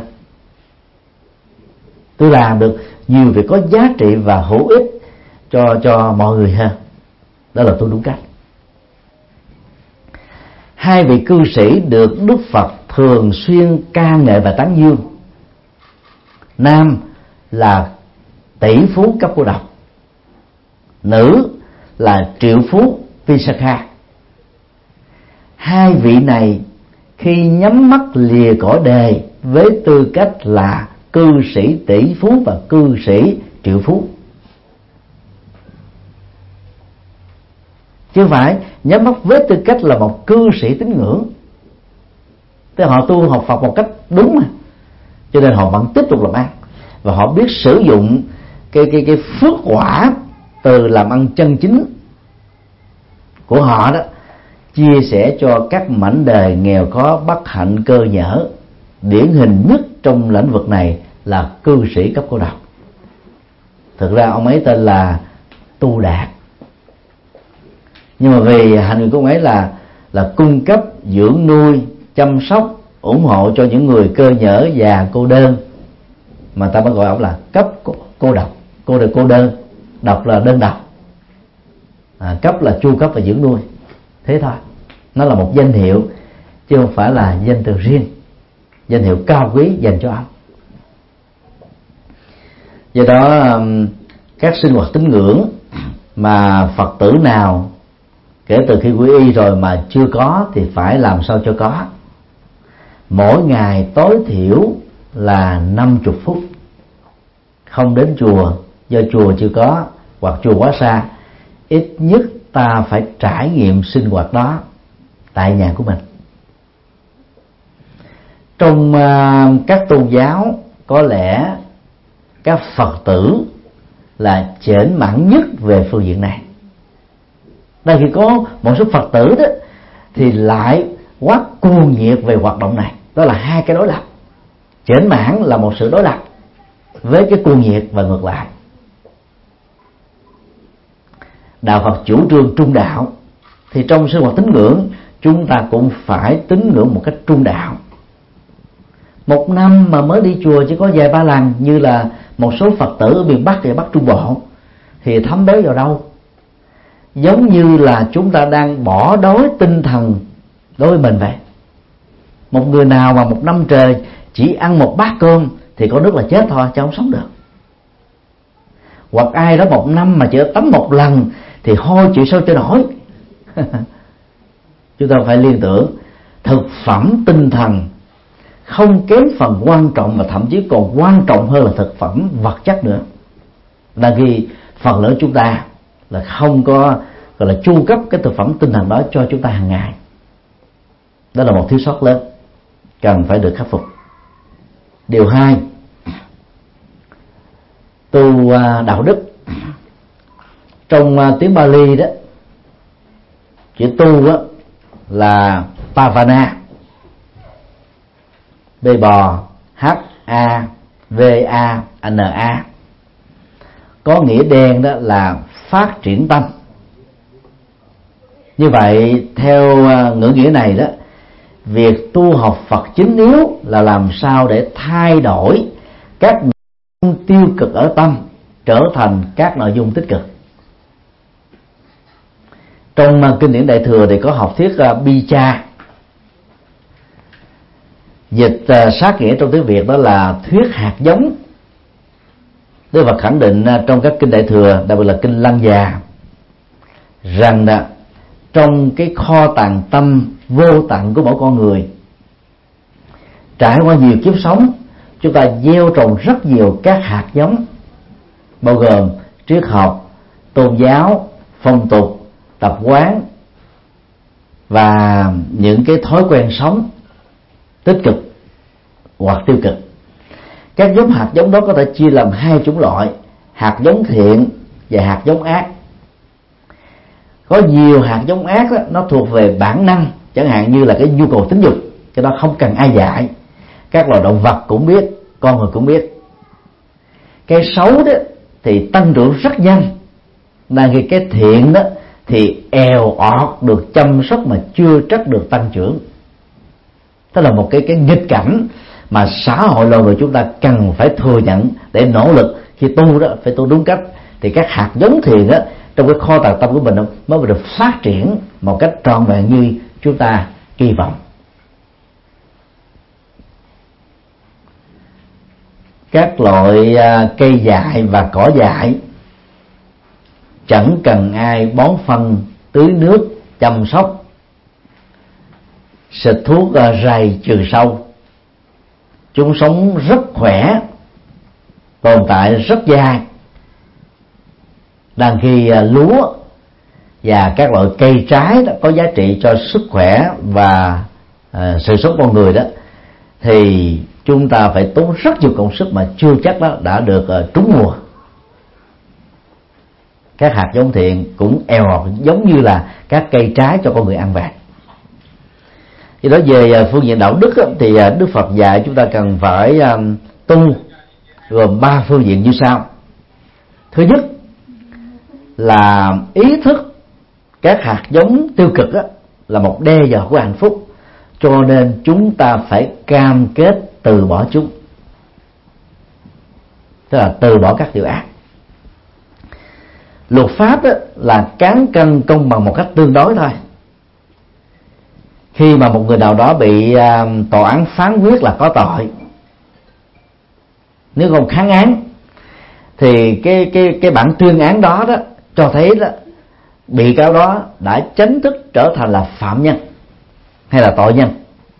Tôi làm được nhiều việc có giá trị và hữu ích cho mọi người hơn. Đó là tôi đúng cách. Hai vị cư sĩ được Đức Phật thường xuyên ca ngợi và tán dương. Nam là tỷ phú cấp cô độc, nữ là triệu phú Visakha. Hai vị này khi nhắm mắt lìa cõi đời với tư cách là cư sĩ tỷ phú và cư sĩ triệu phú, chứ không phải nhắm mắt với tư cách là một cư sĩ tín ngưỡng. Thế họ tu học Phật một cách đúng mà, cho nên họ vẫn tiếp tục làm ăn, và họ biết sử dụng cái phước quả từ làm ăn chân chính của họ đó, chia sẻ cho các mảnh đời nghèo khó, bất hạnh, cơ nhở. Điển hình nhất trong lĩnh vực này là cư sĩ cấp cô độc. Thực ra ông ấy tên là tu đạt. Nhưng mà vì hành nguyện của ông ấy là cung cấp, dưỡng nuôi, chăm sóc, ủng hộ cho những người cơ nhở và cô đơn, mà ta mới gọi ông là cấp cô độc. Cô là cô đơn, độc là đơn độc, cấp là chu cấp và dưỡng nuôi. Thế thôi, nó là một danh hiệu chứ không phải là danh từ riêng, danh hiệu cao quý dành cho ông. Do đó các sinh hoạt tín ngưỡng mà Phật tử nào kể từ khi quy y rồi mà chưa có thì phải làm sao cho có. Mỗi ngày tối thiểu là 50 phút không đến chùa do chùa chưa có hoặc chùa quá xa, ít nhất ta phải trải nghiệm sinh hoạt đó tại nhà của mình. Trong các tôn giáo có lẽ các Phật tử là chểnh mãn nhất về phương diện này. Đây khi có một số Phật tử đó thì lại quá cuồng nhiệt về hoạt động này. Đó là hai cái đối lập. Chểnh mãn là một sự đối lập với cái cuồng nhiệt và ngược lại. Đạo Phật chủ trương trung đạo, thì trong sinh hoạt tín ngưỡng chúng ta cũng phải tín ngưỡng một cách trung đạo. Một năm mà mới đi chùa chỉ có vài ba lần như là một số Phật tử ở miền Bắc và Bắc Trung Bộ thì thấm béo vào đâu. Giống như là chúng ta đang bỏ đói tinh thần đối với mình vậy. Một người nào mà một năm trời chỉ ăn một bát cơm thì có nước là chết thôi, chứ không sống được. Hoặc ai đó một năm mà chỉ tắm một lần thì hôi chịu sao cho nổi. Chúng ta phải liên tưởng thực phẩm tinh thần không kém phần quan trọng, mà thậm chí còn quan trọng hơn là thực phẩm vật chất nữa. Là vì phần lớn chúng ta là không có gọi là chu cấp cái thực phẩm tinh thần đó cho chúng ta hàng ngày. Đó là một thiếu sót lớn cần phải được khắc phục. Điều 2, tu đạo đức. Trong tiếng Bali đó, chữ tu đó là Pavana, B bò H A V A N A, có nghĩa đen đó là phát triển tâm. Như vậy theo ngữ nghĩa này đó, việc tu học Phật chính yếu là làm sao để thay đổi các nội dung tiêu cực ở tâm trở thành các nội dung tích cực. Trong kinh điển Đại Thừa thì có học thuyết Bicha, dịch sát nghĩa trong tiếng Việt đó là thuyết hạt giống. Đức Phật khẳng định trong các kinh Đại Thừa, đặc biệt là kinh Lăng Già, rằng là trong cái kho tàng tâm vô tận của mỗi con người, trải qua nhiều kiếp sống, chúng ta gieo trồng rất nhiều các hạt giống, bao gồm triết học, tôn giáo, phong tục, tập quán và những cái thói quen sống tích cực hoặc tiêu cực. Các giống hạt giống đó có thể chia làm hai chủng loại: hạt giống thiện và hạt giống ác. Có nhiều hạt giống ác đó, nó thuộc về bản năng, chẳng hạn như là cái nhu cầu tính dục, cái đó không cần ai dạy, các loài động vật cũng biết, con người cũng biết. Cái xấu đó thì tăng trưởng rất nhanh, là cái thiện đó thì èo ọt được chăm sóc mà chưa chắc được tăng trưởng. Đó là một cái nghịch cảnh mà xã hội loài người chúng ta cần phải thừa nhận để nỗ lực khi tu đó, phải tu đúng cách, thì các hạt giống thiện đó trong cái kho tàng tâm của mình mới được phát triển một cách trọn vẹn như chúng ta kỳ vọng. Các loại cây dại và cỏ dại chẳng cần ai bón phân, tưới nước, chăm sóc, xịt thuốc rầy trừ sâu. Chúng sống rất khỏe, tồn tại rất dài. Đang khi lúa và các loại cây trái đó có giá trị cho sức khỏe và sự sống con người đó, thì chúng ta phải tốn rất nhiều công sức mà chưa chắc đó đã được trúng mùa. Các hạt giống thiện cũng eo ọt giống như là các cây trái cho con người ăn vặt. Khi đó về phương diện đạo đức thì Đức Phật dạy chúng ta cần phải tu gồm 3 phương diện như sau. Thứ nhất là ý thức các hạt giống tiêu cực đó là một đe dọa của hạnh phúc, cho nên chúng ta phải cam kết từ bỏ chúng, tức là từ bỏ các điều ác. Luật pháp đó là cán cân công bằng một cách tương đối thôi. Khi mà một người nào đó bị tòa án phán quyết là có tội, nếu không kháng án thì cái bản tuyên án đó cho thấy đó bị cáo đó đã chính thức trở thành là phạm nhân hay là tội nhân,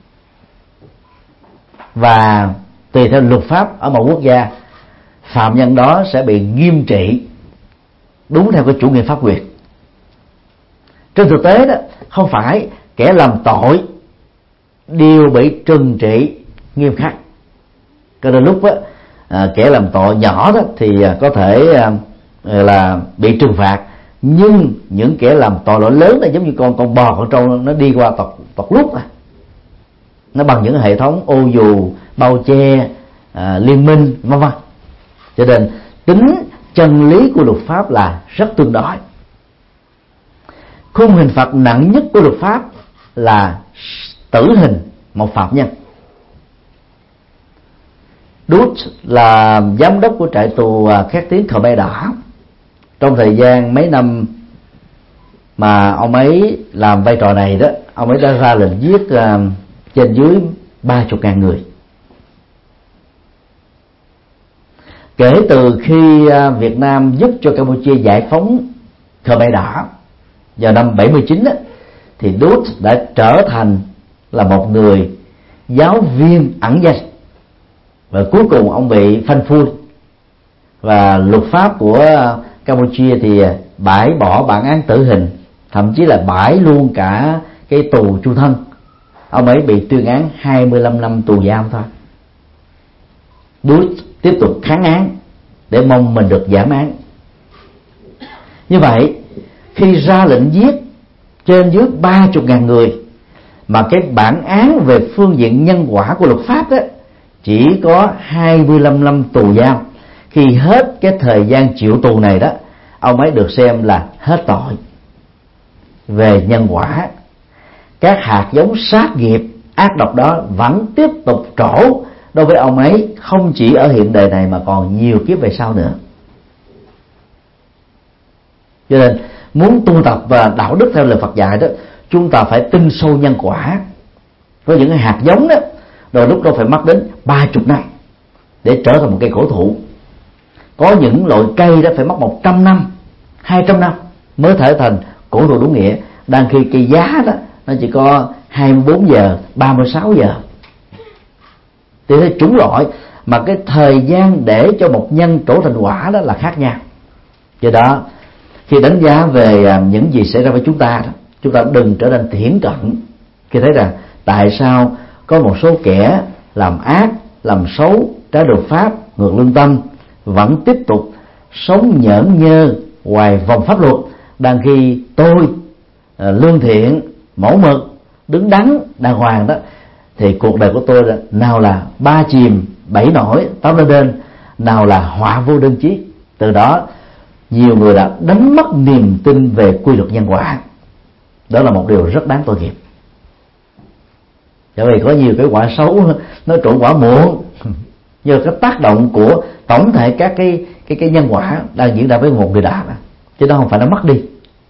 và tùy theo luật pháp ở một quốc gia, phạm nhân đó sẽ bị nghiêm trị đúng theo cái chủ nghĩa pháp quyền. Trên thực tế đó, không phải kẻ làm tội đều bị trừng trị nghiêm khắc. Cho nên lúc đó, kẻ làm tội nhỏ đó thì có thể là bị trừng phạt, nhưng những kẻ làm tội lỗi lớn này giống như con bò con trâu, nó đi qua tọt lúc nó bằng những hệ thống ô dù, bao che, liên minh vân vân. Cho nên tính chân lý của luật pháp là rất tương đối. Khung hình phạt nặng nhất của luật pháp là tử hình một phạm nhân. Dutch là giám đốc của trại tù khét tiếng Khmer Đỏ. Trong thời gian mấy năm mà ông ấy làm vai trò này đó, ông ấy đã ra lệnh giết trên dưới 30.000 người. Kể từ khi Việt Nam giúp cho Campuchia giải phóng Khmer Đỏ vào năm 79 đó, thì Dutch đã trở thành là một người giáo viên ẩn danh, và cuối cùng ông bị phanh phui, và luật pháp của Campuchia thì bãi bỏ bản án tử hình, thậm chí là bãi luôn cả cái tù chung thân. Ông ấy bị tuyên án 25 năm tù giam thôi. Dutch tiếp tục kháng án để mong mình được giảm án. Như vậy, khi ra lệnh giết trên dưới 30.000 người, mà cái bản án về phương diện nhân quả của luật pháp đó chỉ có 25 năm tù giam, khi hết cái thời gian chịu tù này đó, ông ấy được xem là hết tội. Về nhân quả, các hạt giống sát nghiệp ác độc đó vẫn tiếp tục trổ đối với ông ấy, không chỉ ở hiện đời này mà còn nhiều kiếp về sau nữa. Cho nên muốn tu tập và đạo đức theo lời Phật dạy đó, chúng ta phải tin sâu nhân quả. Có những cái hạt giống đó, rồi lúc đó phải mất đến 30 năm để trở thành một cây cổ thụ. Có những loại cây đó phải mất 100 năm, 200 năm mới thể thành cổ thụ đúng nghĩa, đang khi cây giá đó nó chỉ có 24 giờ, 36 giờ. Thì thế chủng loại mà cái thời gian để cho một nhân trổ thành quả đó là khác nhau. Do đó khi đánh giá về những gì xảy ra với chúng ta đó, chúng ta đừng trở nên thiển cận khi thấy rằng tại sao có một số kẻ làm ác, làm xấu, trái luật pháp, ngược lương tâm vẫn tiếp tục sống nhởn nhơ ngoài vòng pháp luật, đang khi tôi lương thiện, mẫu mực, đứng đắn, đàng hoàng đó, thì cuộc đời của tôi là nào là 3 chìm 7 nổi 8 lên đên, nào là họa vô đơn chí. Từ đó nhiều người đã đánh mất niềm tin về quy luật nhân quả. Đó là một điều rất đáng tội nghiệp. Bởi vì có nhiều cái quả xấu nó trổ quả muộn, nhờ cái tác động của tổng thể các cái nhân quả đang diễn ra với một người đã, chứ nó không phải nó mất đi.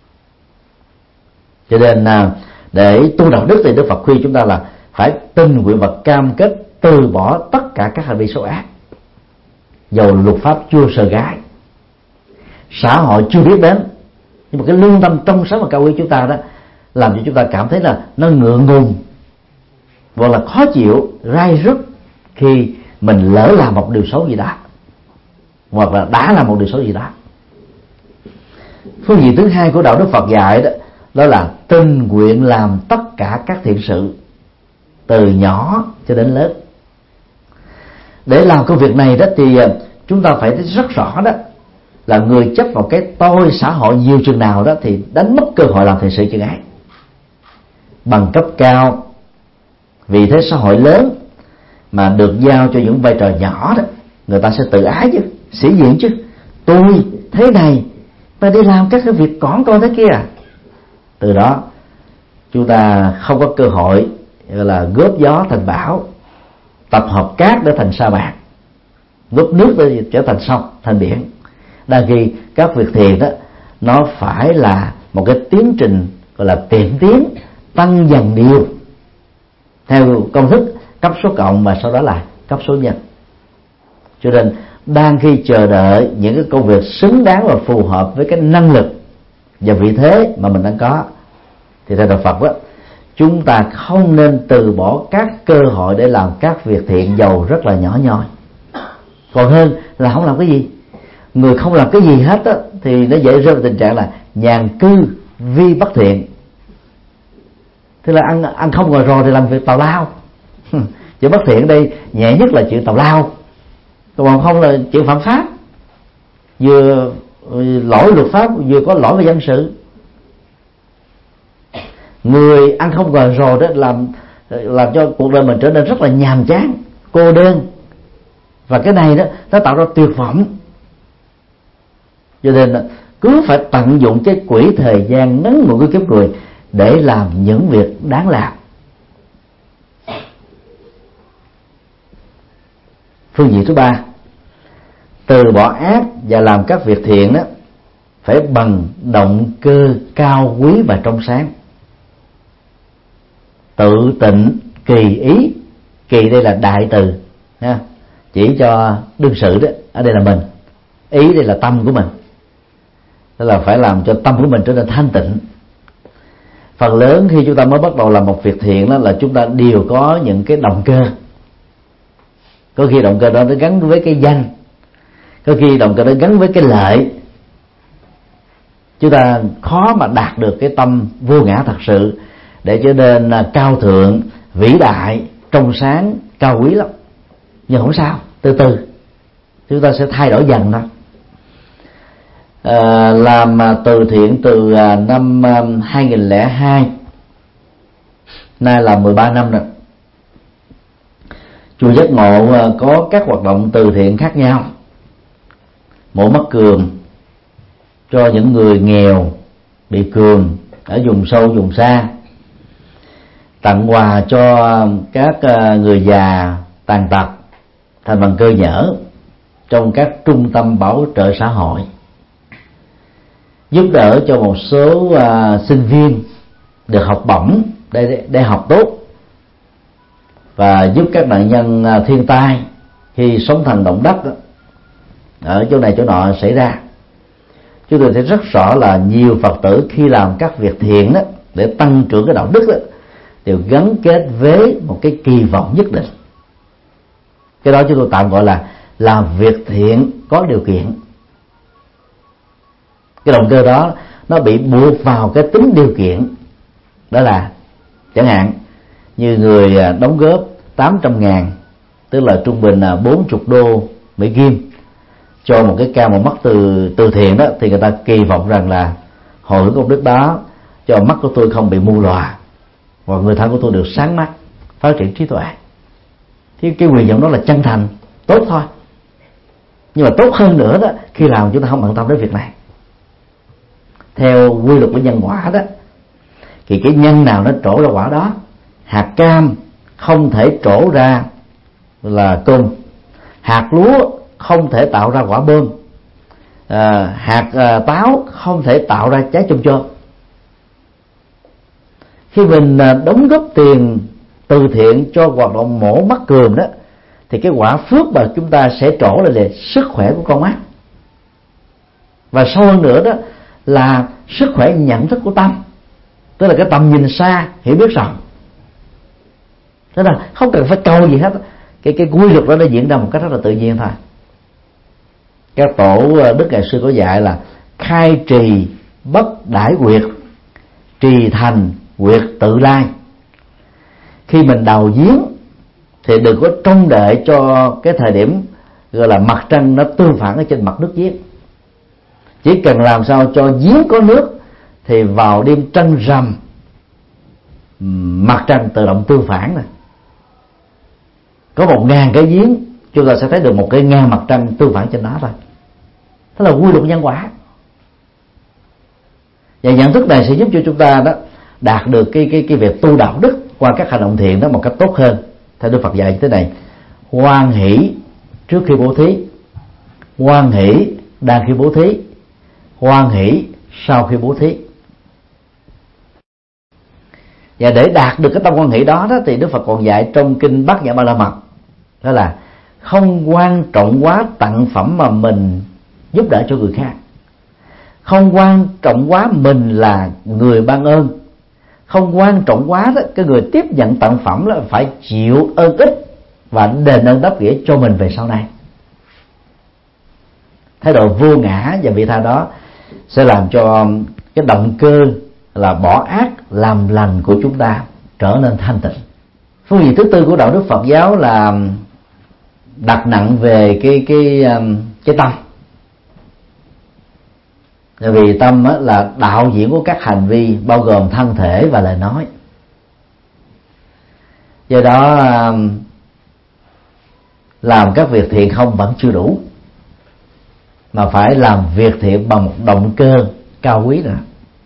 Cho nên để tu đạo đức thì Đức Phật khuyên chúng ta là phải tình nguyện và cam kết từ bỏ tất cả các hành vi xấu ác, dầu luật pháp chưa sờ gái, xã hội chưa biết đến, nhưng mà cái lương tâm trong sáng và cao quý chúng ta đó làm cho chúng ta cảm thấy là nó ngượng ngùng hoặc là khó chịu, rai rứt khi mình lỡ làm một điều xấu gì đó, hoặc là đã làm một điều xấu gì đó. Phương diện thứ hai của đạo đức Phật dạy đó là tình nguyện làm tất cả các thiện sự từ nhỏ cho đến lớn. Để làm công việc này đó thì chúng ta phải thấy rất rõ đó là người chấp vào cái tôi xã hội nhiều chừng nào đó thì đánh mất cơ hội làm thiện sự chừng ấy. Bằng cấp cao, vị thế xã hội lớn mà được giao cho những vai trò nhỏ đó, người ta sẽ tự ái chứ, sĩ diện chứ. Tôi thế này ta đi làm các cái việc cỏn con thế kia. Từ đó chúng ta không có cơ hội gọi là góp gió thành bão, tập hợp cát để thành sa mạc, góp nước để trở thành sông, thành biển. Đa khi các việc thiện đó nó phải là một cái tiến trình gọi là tiệm tiến, tăng dần điều theo công thức cấp số cộng và sau đó là cấp số nhân. Cho nên đang khi chờ đợi những cái công việc xứng đáng và phù hợp với cái năng lực và vị thế mà mình đang có, thì theo đạo Phật đó, chúng ta không nên từ bỏ các cơ hội để làm các việc thiện dầu rất là nhỏ nhoi. Còn hơn là không làm cái gì. Người không làm cái gì hết đó, thì nó dễ rơi vào tình trạng là nhàn cư vi bất thiện. Tức là ăn không ngồi rò thì làm việc tào lao. Chữ bất thiện ở đây nhẹ nhất là chữ tào lao, còn không là chữ phạm pháp, vừa lỗi luật pháp vừa có lỗi về dân sự. Người ăn không ngồi rò đó làm cho cuộc đời mình trở nên rất là nhàm chán, cô đơn, và cái này đó nó tạo ra tuyệt vọng. Cho nên cứ phải tận dụng cái quỹ thời gian ngắn ngủi của kiếp người để làm những việc đáng làm. Phương diện thứ ba, từ bỏ ác và làm các việc thiện đó phải bằng động cơ cao quý và trong sáng. Tự tịnh kỳ ý, kỳ đây là đại từ ha, chỉ cho đương sự đó, ở đây là mình, ý đây là tâm của mình. Tức là phải làm cho tâm của mình trở nên thanh tịnh. Phần lớn khi chúng ta mới bắt đầu làm một việc thiện đó là chúng ta đều có những cái động cơ. Có khi động cơ đó nó gắn với cái danh, có khi động cơ đó gắn với cái lợi. Chúng ta khó mà đạt được cái tâm vô ngã thật sự để trở nên cao thượng, vĩ đại, trong sáng, cao quý lắm. Nhưng không sao, từ từ chúng ta sẽ thay đổi dần thôi. Làm từ thiện từ năm 2002, nay là 13 năm rồi. Chùa Giác Ngộ có các hoạt động từ thiện khác nhau: mổ mắt cườm cho những người nghèo bị cườm ở vùng sâu vùng xa, tặng quà cho các người già tàn tật thành phần cơ nhở trong các trung tâm bảo trợ xã hội, giúp đỡ cho một số sinh viên được học bổng để học tốt, và giúp các nạn nhân thiên tai khi sóng thần động đất ở chỗ này chỗ nọ xảy ra. Chúng tôi thấy rất rõ là nhiều Phật tử khi làm các việc thiện đó để tăng trưởng cái đạo đức đó, đều gắn kết với một cái kỳ vọng nhất định. Cái đó chúng tôi tạm gọi là làm việc thiện có điều kiện. Cái động cơ đó nó bị buộc vào cái tính điều kiện, đó là chẳng hạn như người đóng góp 800.000, tức là trung bình là 40 đô Mỹ Kim cho một cái ca một mắt từ thiện đó, thì người ta kỳ vọng rằng là hồi hướng công đức đó cho mắt của tôi không bị mù lòa và người thân của tôi được sáng mắt, phát triển trí tuệ. Thì cái nguyện vọng đó là chân thành, tốt thôi. Nhưng mà tốt hơn nữa đó, khi làm chúng ta không bận tâm đến việc này. Theo quy luật của nhân quả đó, thì cái nhân nào nó trổ ra quả đó. Hạt cam không thể trổ ra là cơm, hạt lúa không thể tạo ra quả bơm, hạt táo không thể tạo ra trái chôm chôm. Khi mình đóng góp tiền từ thiện cho hoạt động mổ mắt cườm đó, thì cái quả phước mà chúng ta sẽ trổ là sức khỏe của con mắt, và sâu hơn nữa đó là sức khỏe nhận thức của tâm, tức là cái tầm nhìn xa, hiểu biết rộng. Thế là không cần phải cầu gì hết, cái quy luật đó nó diễn ra một cách rất là tự nhiên thôi. Các tổ đức ngày xưa có dạy là khai trì bất đãi quyệt, trì thành quyệt tự lai. Khi mình đào giếng thì đừng có trông đợi cho cái thời điểm gọi là mặt trăng nó tương phản ở trên mặt nước giếng. Chỉ cần làm sao cho giếng có nước thì vào đêm trăng rằm mặt trăng tự động tương phản này. Có 1000 cái giếng, chúng ta sẽ thấy được 1 cái ngang mặt trăng tương phản trên đó thôi. Đó là quy luật nhân quả. Và nhận thức này sẽ giúp cho chúng ta đó đạt được cái việc tu đạo đức qua các hành động thiện đó một cách tốt hơn. Theo Đức Phật dạy như thế này: hoan hỷ trước khi bố thí, hoan hỷ đang khi bố thí, hoan hỷ sau khi bố thí. Và để đạt được cái tâm hoan hỷ đó thì Đức Phật còn dạy trong kinh Bát Nhã Ba La Mật, đó là không quan trọng quá tặng phẩm mà mình giúp đỡ cho người khác, không quan trọng quá mình là người ban ơn, không quan trọng quá đó cái người tiếp nhận tặng phẩm là phải chịu ơn ích và đền ơn đáp nghĩa cho mình về sau này. Thái độ vô ngã và vị tha đó sẽ làm cho cái động cơ là bỏ ác làm lành của chúng ta trở nên thanh tịnh. Phương diện thứ tư của đạo đức Phật giáo là đặt nặng về cái tâm. Bởi vì tâm là đạo diễn của các hành vi, bao gồm thân thể và lời nói. Do đó làm các việc thiện không vẫn chưa đủ, mà phải làm việc thiện bằng một động cơ cao quý nữa.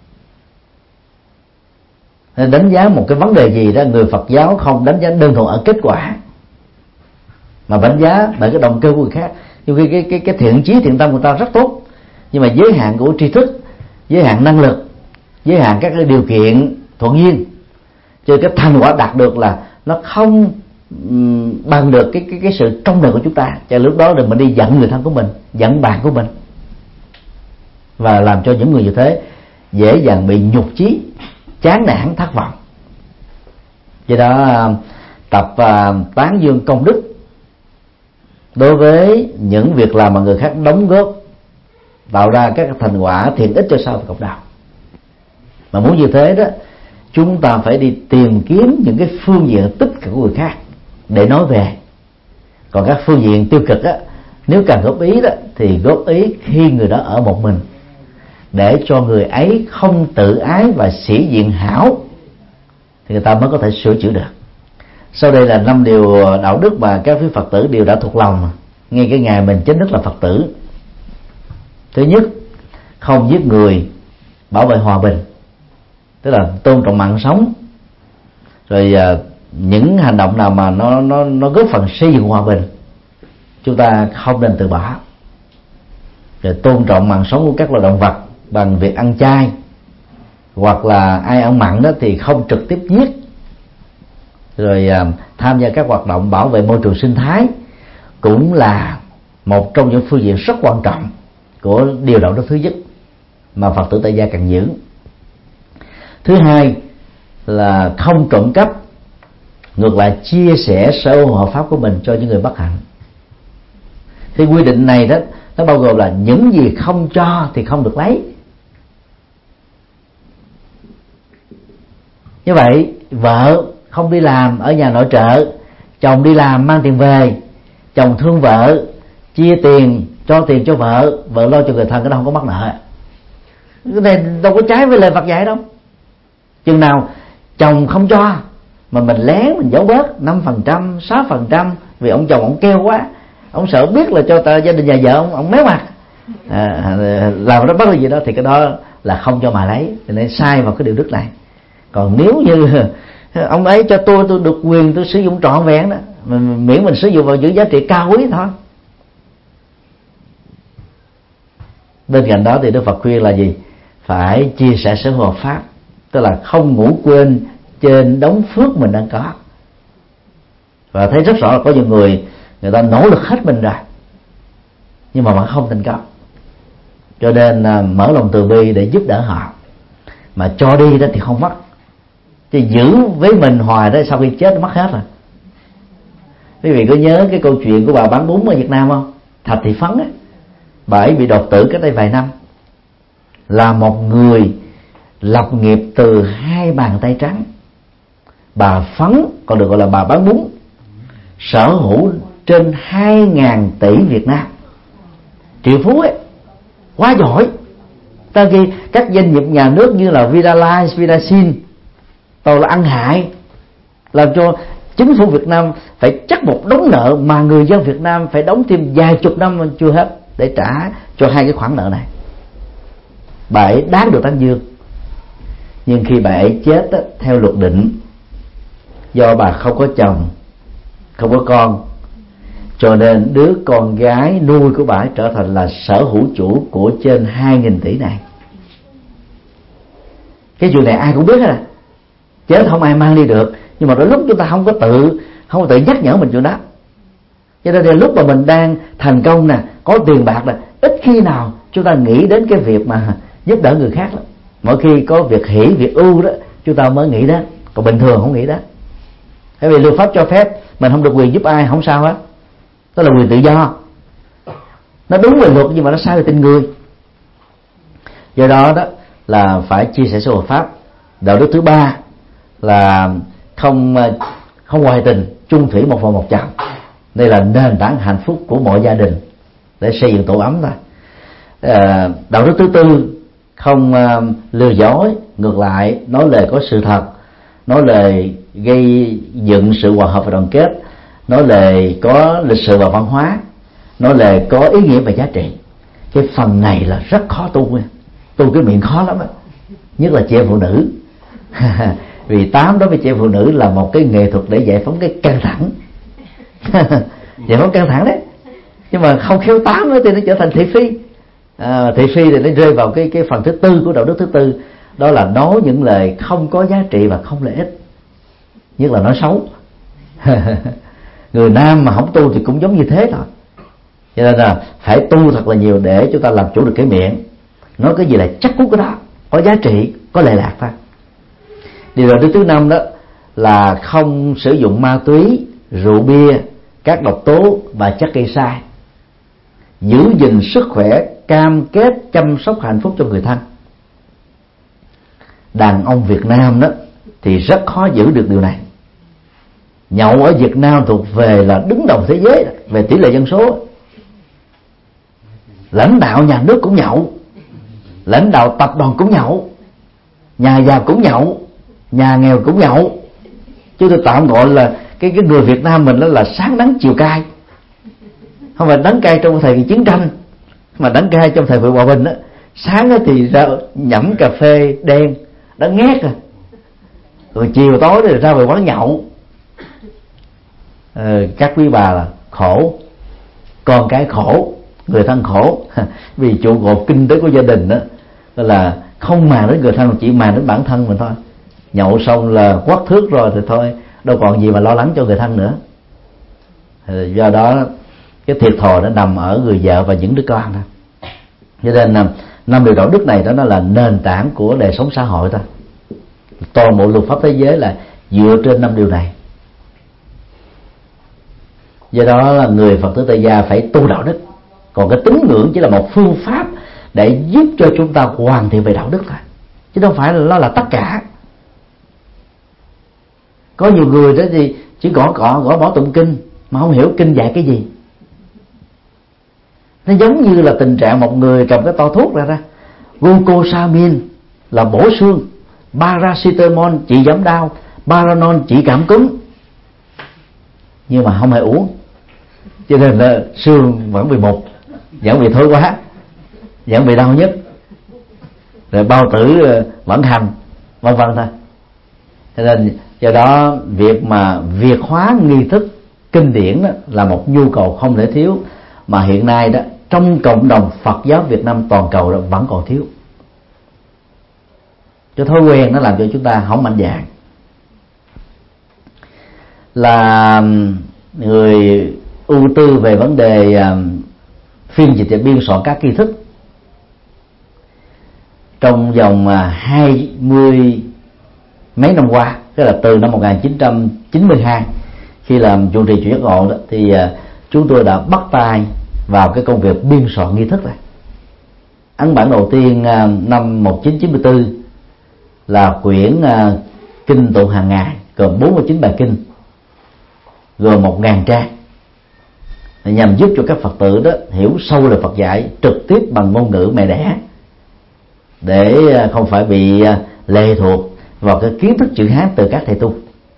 Nên đánh giá một cái vấn đề gì đó, người Phật giáo không đánh giá đơn thuần ở kết quả, mà đánh giá bởi cái động cơ của người khác. Nhiều khi cái thiện chí thiện tâm của ta rất tốt, nhưng mà giới hạn của tri thức, giới hạn năng lực, giới hạn các cái điều kiện thuận duyên, cho cái thành quả đạt được là nó không bằng được cái sự trong đời của chúng ta. Cho lúc đó mình đi giận người thân của mình, giận bạn của mình, và làm cho những người như thế dễ dàng bị nhục chí, chán nản, thất vọng. Do đó tập tán dương công đức đối với những việc làm mà người khác đóng góp, tạo ra các thành quả thiện ích cho xã hội cộng đồng. Mà muốn như thế đó, chúng ta phải đi tìm kiếm những cái phương diện tích cực của người khác để nói về. Còn các phương diện tiêu cực á, nếu cần góp ý đó thì góp ý khi người đó ở một mình, để cho người ấy không tự ái và sĩ diện hão, thì người ta mới có thể sửa chữa được. Sau đây là 5 điều đạo đức mà các quý Phật tử đều đã thuộc lòng ngay cái ngày mình chính thức là Phật tử. Thứ nhất, không giết người, bảo vệ hòa bình, tức là tôn trọng mạng sống. Rồi những hành động nào mà nó góp phần xây dựng hòa bình, chúng ta không nên từ bỏ. Rồi tôn trọng mạng sống của các loài động vật bằng việc ăn chay, hoặc là ai ăn mặn đó thì không trực tiếp giết. Rồi tham gia các hoạt động bảo vệ môi trường sinh thái cũng là một trong những phương diện rất quan trọng của điều đạo đức thứ nhất mà Phật tử tại gia cần giữ. Thứ hai là không trộm cắp, ngược lại chia sẻ sở hữu hợp pháp của mình cho những người bất hạnh. Thì quy định này đó nó bao gồm là những gì không cho thì không được lấy. Như vậy vợ không đi làm ở nhà nội trợ, chồng đi làm mang tiền về, chồng thương vợ chia tiền, cho tiền cho vợ, vợ lo cho người thân, cái đó không có mắc nợ. Cái này đâu có trái với lời Phật dạy đâu. Chừng nào chồng không cho mà mình lén mình giấu bớt 5%, 6%, vì ông chồng ông keo quá, ông sợ biết là cho gia đình nhà vợ ông méo mặt, làm nó bất là gì đó, thì cái đó là không cho mà lấy, cho nên sai vào cái điều đức này. Còn nếu như ông ấy cho tôi được quyền tôi sử dụng trọn vẹn đó, miễn mình sử dụng vào những giá trị cao quý thôi. Bên cạnh đó thì Đức Phật khuyên là gì? Phải chia sẻ sở hữu hợp pháp, tức là không ngủ quên trên đống phước mình đang có. Và thấy rất rõ là có nhiều người ta nỗ lực hết mình rồi nhưng mà vẫn không thành công, cho nên mở lòng từ bi để giúp đỡ họ. Mà cho đi đó thì không mất, chứ giữ với mình hoài đó sau khi chết nó mất hết rồi. Quý vị có nhớ cái câu chuyện của bà bán bún ở Việt Nam không? Thạch Thị Phấn á, bà ấy bị đột tử cách đây vài năm, là một người lập nghiệp từ 2 bàn tay trắng. Bà Phấn còn được gọi là bà bán bún, sở hữu trên 2.000 tỷ Việt Nam, triệu phú ấy, quá giỏi. Ta khi các doanh nghiệp nhà nước như là Vidalife, Vidasin toàn là ăn hại, làm cho chính phủ Việt Nam phải chắc một đống nợ mà người dân Việt Nam phải đóng thêm vài chục năm chưa hết để trả cho 2 cái khoản nợ này. Bà ấy đáng được tán dương, nhưng khi bà ấy chết á, theo luật định, do bà không có chồng, không có con, cho nên đứa con gái nuôi của bà ấy trở thành là sở hữu chủ của trên 2.000 tỷ này. Cái chuyện này ai cũng biết hết à, chết không ai mang đi được, nhưng mà đôi lúc chúng ta không có tự nhắc nhở mình chuyện đó. Cho nên là lúc mà mình đang thành công nè, có tiền bạc nè, ít khi nào chúng ta nghĩ đến cái việc mà giúp đỡ người khác lắm. Mỗi khi có việc hỷ, việc ưu đó, chúng ta mới nghĩ đến, còn bình thường không nghĩ đến. Bởi vì luật pháp cho phép mình không được quyền giúp ai, không sao hết, đó là quyền tự do. Nó đúng về luật nhưng mà nó sai về tình người. Do đó đó là phải chia sẻ sự hợp pháp. Đạo đức thứ ba là không ngoại tình, chung thủy một vợ một chồng. Đây là nền tảng hạnh phúc của mọi gia đình để xây dựng tổ ấm thôi. Đạo đức thứ tư, không lừa dối, ngược lại nói lời có sự thật, nói lời gây dựng sự hòa hợp và đoàn kết, nói lời có lịch sử và văn hóa, nói lời có ý nghĩa và giá trị. Cái phần này là rất khó tu nha. Tu cái miệng khó lắm á, nhất là chị em phụ nữ. Vì tám đối với chị em phụ nữ là một cái nghệ thuật để giải phóng cái căng thẳng. Giải phóng căng thẳng đấy. Nhưng mà không khéo tám thì nó trở thành thị phi. Thị phi thì nó rơi vào cái phần thứ tư của đạo đức thứ tư, đó là nói những lời không có giá trị và không lợi ích, nhất là nói xấu. Người nam mà không tu thì cũng giống như thế thôi. Cho nên là phải tu thật là nhiều để chúng ta làm chủ được cái miệng. Nói cái gì là chắc cú cái đó, có giá trị, có lệ lạc thôi. Điều thứ năm đó là không sử dụng ma túy, rượu bia, các độc tố và chất gây sai. Giữ gìn sức khỏe, cam kết chăm sóc hạnh phúc cho người thân. Đàn ông Việt Nam đó thì rất khó giữ được điều này. Nhậu ở Việt Nam thuộc về là đứng đầu thế giới về tỷ lệ dân số. Lãnh đạo nhà nước cũng nhậu, lãnh đạo tập đoàn cũng nhậu, nhà giàu cũng nhậu, nhà nghèo cũng nhậu. Chứ tôi tạm gọi là cái người Việt Nam mình đó là sáng nắng chiều cay. Không phải đắng cay trong thời kỳ chiến tranh, mà đắng cay trong thời kỳ hòa bình đó. Sáng thì ra nhẩm cà phê đen đắng nghét rồi chiều tối thì ra về quán nhậu. Các quý bà là khổ, con cái khổ, người thân khổ. Vì trụ cột kinh tế của gia đình đó là không màng đến người thân, chỉ màng đến bản thân mình thôi. Nhậu xong là quắt thước rồi thì thôi, đâu còn gì mà lo lắng cho người thân nữa. Do đó cái thiệt thòi nó nằm ở người vợ và những đứa con thôi. Cho nên 5 điều đạo đức này đó nó là nền tảng của đời sống xã hội thôi. Toàn bộ luật pháp thế giới là dựa trên 5 điều này. Do đó là người Phật tử Tại gia phải tu đạo đức. Còn cái tín ngưỡng chỉ là một phương pháp để giúp cho chúng ta hoàn thiện về đạo đức thôi, chứ không phải là nó là tất cả. Có nhiều người đó thì chỉ gõ bỏ tụng kinh mà không hiểu kinh dạy cái gì. Nó giống như là tình trạng một người cầm cái to thuốc ra glucosamine là bổ xương, paracetamol trị giảm đau, Paranol trị cảm cúm, nhưng mà không hề uống, cho nên là xương vẫn bị mục, vẫn bị thối quá, vẫn bị đau nhất, rồi bao tử vẫn hành, vân vân thôi. Cho nên do đó việc mà việt hóa nghi thức kinh điển đó là một nhu cầu không thể thiếu, mà hiện nay đó trong cộng đồng Phật giáo Việt Nam toàn cầu đó vẫn còn thiếu. Cái thói quen nó làm cho chúng ta không mạnh dạn. Là người ưu tư về vấn đề phiên dịch và biên soạn các tri thức, trong vòng 20 mấy năm qua, tức là từ năm 1992 khi làm trụ trì chùa Giác Ngộ đó, thì chúng tôi đã bắt tay vào cái công việc biên soạn nghi thức này. Ấn bản đầu tiên năm 1994 là quyển kinh tụng hàng ngày gồm 49 bài kinh, gồm 1000 trang, nhằm giúp cho các Phật tử đó hiểu sâu lời Phật dạy trực tiếp bằng ngôn ngữ mẹ đẻ, để không phải bị lệ thuộc vào cái kiến thức chữ Hán từ các thầy tu.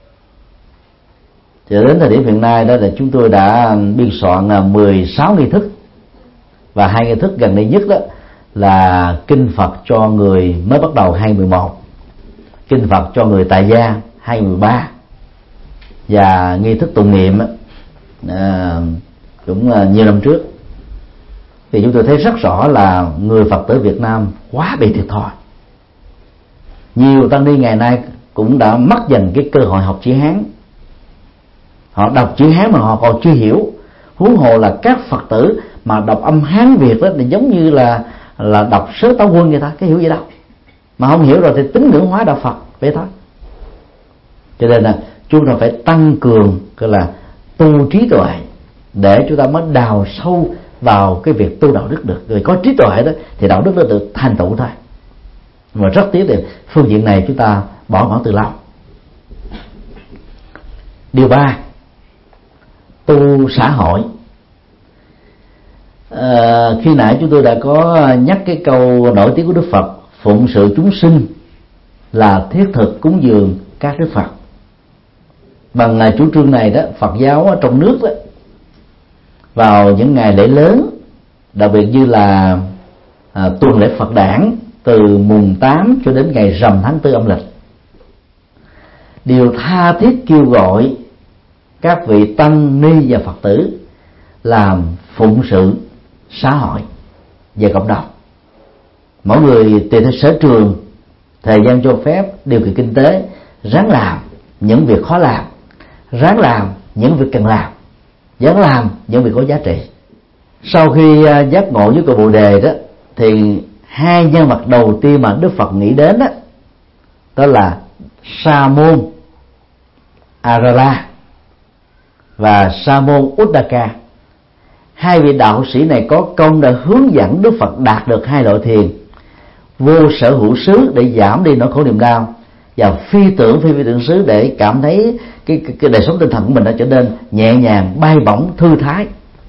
Cho đến thời điểm hiện nay đó là chúng tôi đã biên soạn 16 nghi thức, và 2 nghi thức gần đây nhất đó là kinh Phật cho người mới bắt đầu 2011, kinh Phật cho người tại gia 2013 và nghi thức tụng niệm cũng nhiều năm trước, thì chúng tôi thấy rất rõ là người Phật tử Việt Nam quá bị thiệt thòi. Nhiều tăng ni ngày nay cũng đã mất dần cái cơ hội học chữ Hán. Họ đọc chữ Hán mà họ còn chưa hiểu, huống hồ là các Phật tử mà đọc âm Hán Việt đó thì giống như là đọc sớ táo quân vậy ta, cái hiểu gì đâu. Mà không hiểu rồi thì tín ngưỡng hóa đạo Phật vậy thôi. Cho nên là chúng ta phải tăng cường gọi là tu trí tuệ để chúng ta mới đào sâu vào cái việc tu đạo đức được. Rồi có trí tuệ đó thì đạo đức nó được thành tựu thôi. Mà rất tiếc thì phương diện này chúng ta bỏ ngỏ từ lâu. Điều 3, tu xã hội. Khi nãy chúng tôi đã có nhắc cái câu nổi tiếng của Đức Phật: phụng sự chúng sinh là thiết thực cúng dường các Đức Phật. Bằng chủ trương này đó, Phật giáo ở trong nước đó, vào những ngày lễ lớn, đặc biệt như là tuần lễ Phật đản từ mùng 8 cho đến ngày rằm tháng 4 âm lịch, đều tha thiết kêu gọi các vị tăng ni và Phật tử làm phụng sự xã hội và cộng đồng. Mỗi người tùy theo sở trường, thời gian cho phép, điều kiện kinh tế, ráng làm những việc khó làm, ráng làm những việc cần làm, ráng làm những việc có giá trị. Sau khi giác ngộ với cội Bồ Đề đó, thì hai nhân vật đầu tiên mà Đức Phật nghĩ đến đó là Sa môn Arala và Sa môn Uddaka. Hai vị đạo sĩ này có công đã hướng dẫn Đức Phật đạt được hai loại thiền: vô sở hữu xứ để giảm đi nỗi khổ niềm đau, và phi tưởng xứ để cảm thấy cái đời sống tinh thần của mình đã trở nên nhẹ nhàng, bay bổng, thư thái.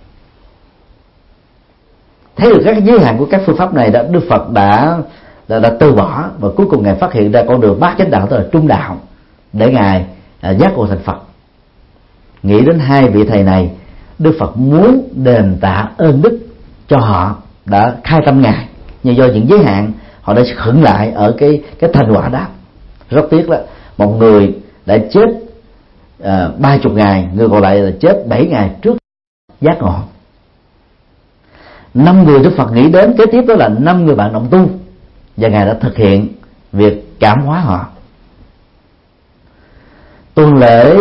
Thấy được các giới hạn của các phương pháp này đó, Đức Phật đã từ bỏ, và cuối cùng Ngài phát hiện ra con đường bát chánh đạo, tức là trung đạo, để Ngài giác ngộ thành Phật. Nghĩ đến hai vị thầy này, Đức Phật muốn đền tạ ơn đức cho họ đã khai tâm Ngài, nhưng do những giới hạn họ đã khựng lại ở cái thành quả đó. Rất tiếc đó, một người đã chết 30 ngày, người còn lại là chết 7 ngày trước giác ngộ. 5 người Đức Phật nghĩ đến kế tiếp đó là 5 người bạn đồng tu, và Ngài đã thực hiện việc cảm hóa họ. Tuần lễ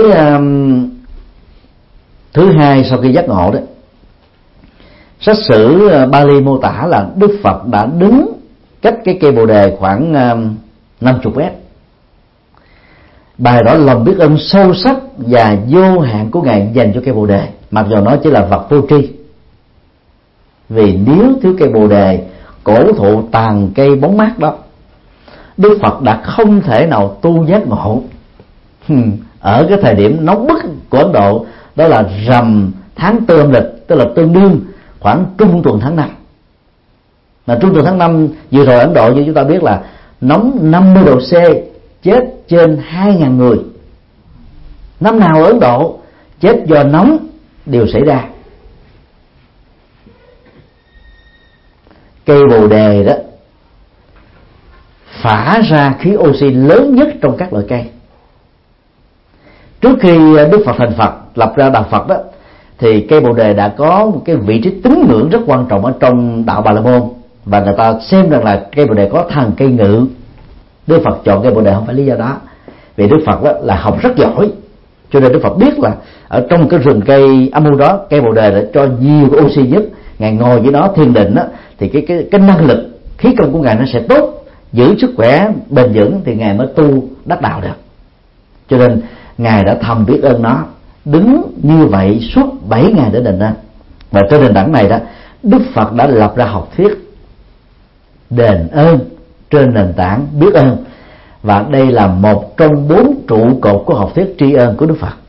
thứ hai sau khi giác ngộ đó, sách sử Bali mô tả là Đức Phật đã đứng cách cái cây Bồ Đề khoảng 50 mét, bày tỏ lòng biết ơn sâu sắc và vô hạn của Ngài dành cho cây Bồ Đề, mặc dù nó chỉ là vật vô tri. Vì nếu thiếu cây Bồ Đề, cổ thụ tàn cây bóng mát đó, Đức Phật đã không thể nào tu giác ngộ ở cái thời điểm nóng bức của Ấn Độ, đó là rằm tháng 4 âm lịch, tức là tương đương khoảng trung tuần tháng 5. Mà trung tuần tháng 5 vừa rồi Ấn Độ như chúng ta biết là nóng 50 độ C, chết trên 2.000 người. Năm nào ở Ấn Độ chết do nóng đều xảy ra. Cây Bồ Đề đó phả ra khí oxy lớn nhất trong các loại cây. Trước khi Đức Phật thành Phật, lập ra đạo Phật đó, thì cây Bồ Đề đã có một cái vị trí tín ngưỡng rất quan trọng ở trong đạo Bà La Môn, và người ta xem rằng là cây Bồ Đề có thần cây ngự. Đức Phật chọn cây Bồ Đề không phải lý do đó, vì Đức Phật đó là học rất giỏi, cho nên Đức Phật biết là ở trong cái rừng cây âm u đó, cây Bồ Đề đã cho nhiều cái oxy nhất. Ngài ngồi với nó thiền định đó, thì cái năng lực khí công của Ngài nó sẽ tốt, giữ sức khỏe bền vững, thì Ngài mới tu đắc đạo được. Cho nên Ngài đã thầm biết ơn nó, đứng như vậy suốt 7 ngày để đền ơn. Và trên nền tảng này đó, Đức Phật đã lập ra học thuyết đền ơn trên nền tảng biết ơn, và đây là một trong 4 trụ cột của học thuyết tri ân của Đức Phật.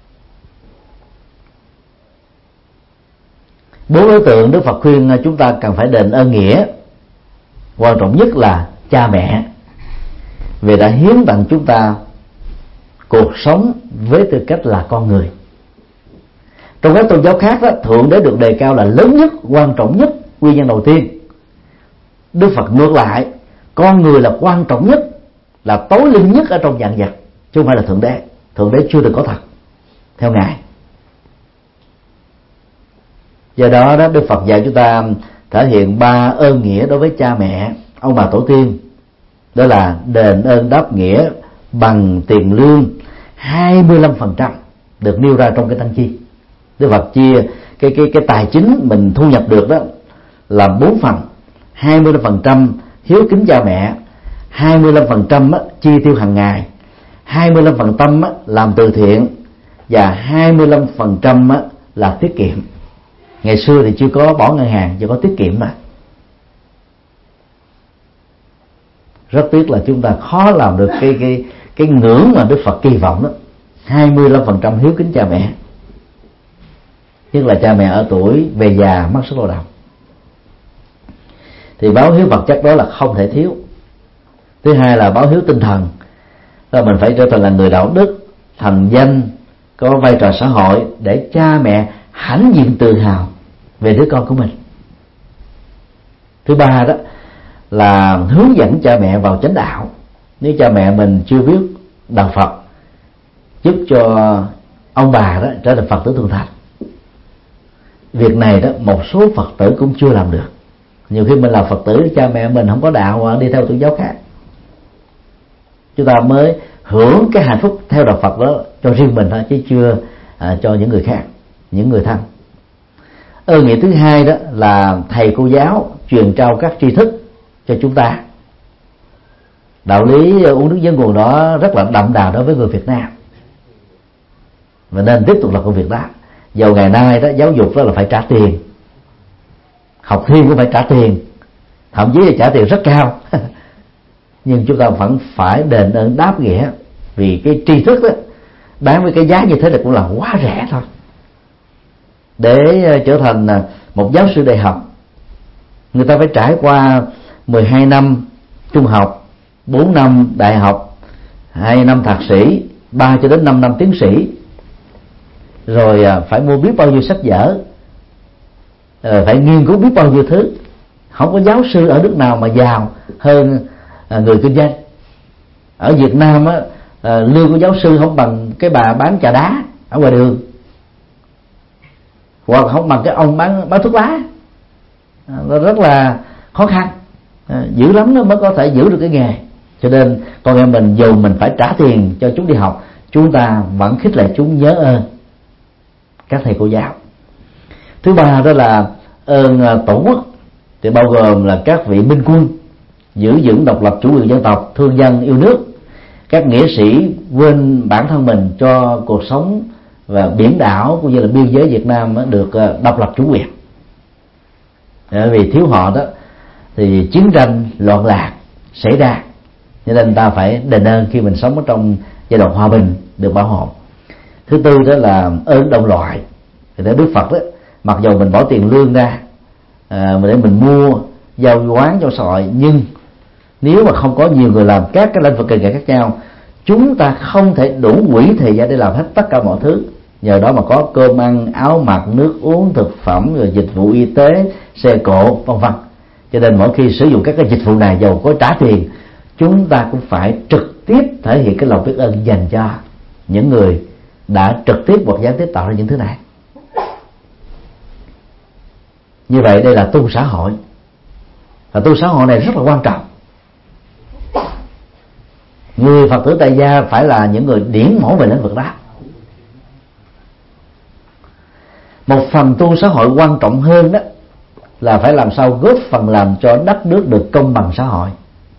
4 đối tượng Đức Phật khuyên chúng ta cần phải đền ơn nghĩa. Quan trọng nhất là cha mẹ, vì đã hiến tặng chúng ta cuộc sống với tư cách là con người. Trong các tôn giáo khác đó, Thượng Đế được đề cao là lớn nhất, quan trọng nhất, nguyên nhân đầu tiên. Đức Phật ngược lại, con người là quan trọng nhất, là tối linh nhất ở trong vạn vật, chứ không phải là thượng đế. Thượng đế chưa được có thật theo ngài. Do đó Đức Phật dạy chúng ta thể hiện 3 ơn nghĩa đối với cha mẹ, ông bà tổ tiên. Đó là đền ơn đáp nghĩa bằng tiền lương 25% được nêu ra trong cái tăng chi. Đức Phật chia cái tài chính mình thu nhập được đó là 4 phần: 25% hiếu kính cha mẹ, 25% chi tiêu hàng ngày, 25% làm từ thiện, và 25% là tiết kiệm. Ngày xưa thì chưa có bỏ ngân hàng, chỉ có tiết kiệm mà. Rất tiếc là chúng ta khó làm được cái ngưỡng mà Đức Phật kỳ vọng đó, 25% hiếu kính cha mẹ, nhất là cha mẹ ở tuổi về già mắc sức lao động. Thì báo hiếu vật chất đó là không thể thiếu. Thứ hai là báo hiếu tinh thần, là mình phải trở thành là người đạo đức, thành danh, có vai trò xã hội, để cha mẹ hãnh diện tự hào về đứa con của mình. Thứ ba đó là hướng dẫn cha mẹ vào chánh đạo. Nếu cha mẹ mình chưa biết đạo Phật, giúp cho ông bà đó trở thành Phật tử thuần thành. Việc này đó một số Phật tử cũng chưa làm được. Nhiều khi mình là Phật tử, cha mẹ mình không có đạo mà đi theo tôn giáo khác, chúng ta mới hưởng cái hạnh phúc theo đạo Phật đó cho riêng mình thôi, chứ chưa cho những người khác, những người thân. Ơn nghĩa thứ hai đó là thầy cô giáo truyền trao các tri thức cho chúng ta. Đạo lý uống nước với nguồn đó rất là đậm đà đối với người Việt Nam, và nên tiếp tục làm công việc đó. Dầu ngày nay đó giáo dục đó là phải trả tiền, học thêm cũng phải trả tiền, thậm chí là trả tiền rất cao nhưng chúng ta vẫn phải đền ơn đáp nghĩa, vì cái tri thức đó bán với cái giá như thế là cũng là quá rẻ thôi. Để trở thành một giáo sư đại học, người ta phải trải qua 12 năm trung học, 4 năm đại học, 2 năm thạc sĩ, 3 cho đến 5 năm tiến sĩ, rồi phải mua biết bao nhiêu sách vở, phải nghiên cứu biết bao nhiêu thứ. Không có giáo sư ở nước nào mà giàu hơn người kinh doanh. Ở Việt Nam á, lương của giáo sư không bằng cái bà bán trà đá ở ngoài đường, hoặc không bằng cái ông bán thuốc lá. Nó rất là khó khăn, dữ lắm nó mới có thể giữ được cái nghề. Cho nên con em mình dù mình phải trả tiền cho chúng đi học, chúng ta vẫn khích lệ chúng nhớ ơn các thầy cô giáo. Thứ ba đó là ơn tổ quốc, thì bao gồm là các vị minh quân giữ vững độc lập chủ quyền dân tộc, thương dân yêu nước, các nghĩa sĩ quên bản thân mình cho cuộc sống và biển đảo cũng như là biên giới Việt Nam được độc lập chủ quyền. Vì thiếu họ đó thì chiến tranh loạn lạc xảy ra, cho nên ta phải đền ơn khi mình sống ở trong giai đoạn hòa bình được bảo hộ. Thứ tư đó là ơn đồng loại. Thì theo Đức Phật đó, mặc dù mình bỏ tiền lương ra để mình mua giao quán cho xã hội, nhưng nếu mà không có nhiều người làm các cái lĩnh vực cần nghề khác nhau, chúng ta không thể đủ quỹ thời gian để làm hết tất cả mọi thứ. Nhờ đó mà có cơm ăn, áo mặc, nước uống, thực phẩm, rồi dịch vụ y tế, xe cộ, vân vân. Cho nên mỗi khi sử dụng các cái dịch vụ này, dầu có trả tiền, chúng ta cũng phải trực tiếp thể hiện cái lòng biết ơn dành cho những người đã trực tiếp hoặc gián tiếp tạo ra những thứ này. Như vậy đây là tu xã hội, và tu xã hội này rất là quan trọng. Người Phật tử tại gia phải là những người điển mẫu về lĩnh vực đó. Một phần tu xã hội quan trọng hơn đó là phải làm sao góp phần làm cho đất nước được công bằng xã hội.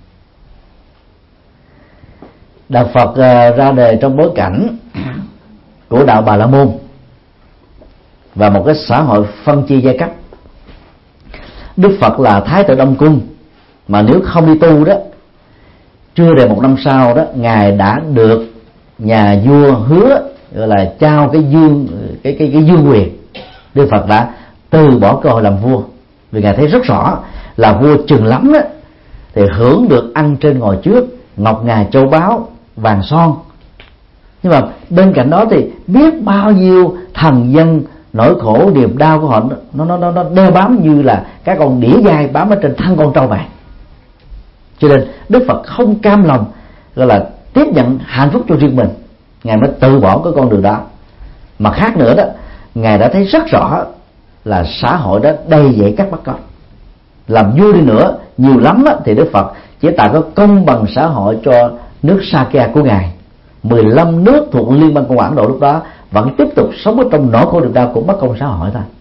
Đạo Phật ra đời trong bối cảnh của đạo Bà La Môn và một cái xã hội phân chia giai cấp. Đức Phật là Thái tử Đông Cung, mà nếu không đi tu đó, chưa đầy 1 năm sau đó, ngài đã được nhà vua hứa gọi là trao cái vương quyền. Đức Phật đã từ bỏ cơ hội làm vua, vì ngài thấy rất rõ là vua chừng lắm đó thì hưởng được ăn trên ngồi trước, ngọc ngà châu báu, vàng son. Nhưng mà bên cạnh đó thì biết bao nhiêu thần dân nỗi khổ niềm đau của họ nó đeo bám như là các con đĩa dai bám ở trên thân con trâu vậy. Cho nên Đức Phật không cam lòng gọi là tiếp nhận hạnh phúc cho riêng mình, Ngài mới từ bỏ cái con đường đó. Mà khác nữa đó, Ngài đã thấy rất rõ là xã hội đó đầy dẫy các bắt cóc. Làm vua đi nữa, nhiều lắm đó, thì Đức Phật chỉ tạo có công bằng xã hội cho nước Sakya của Ngài. 15 nước thuộc Liên bang Cộng hòa Ấn Độ lúc đó vẫn tiếp tục sống ở trong nỗi khổ niềm đau của bất công xã hội thôi.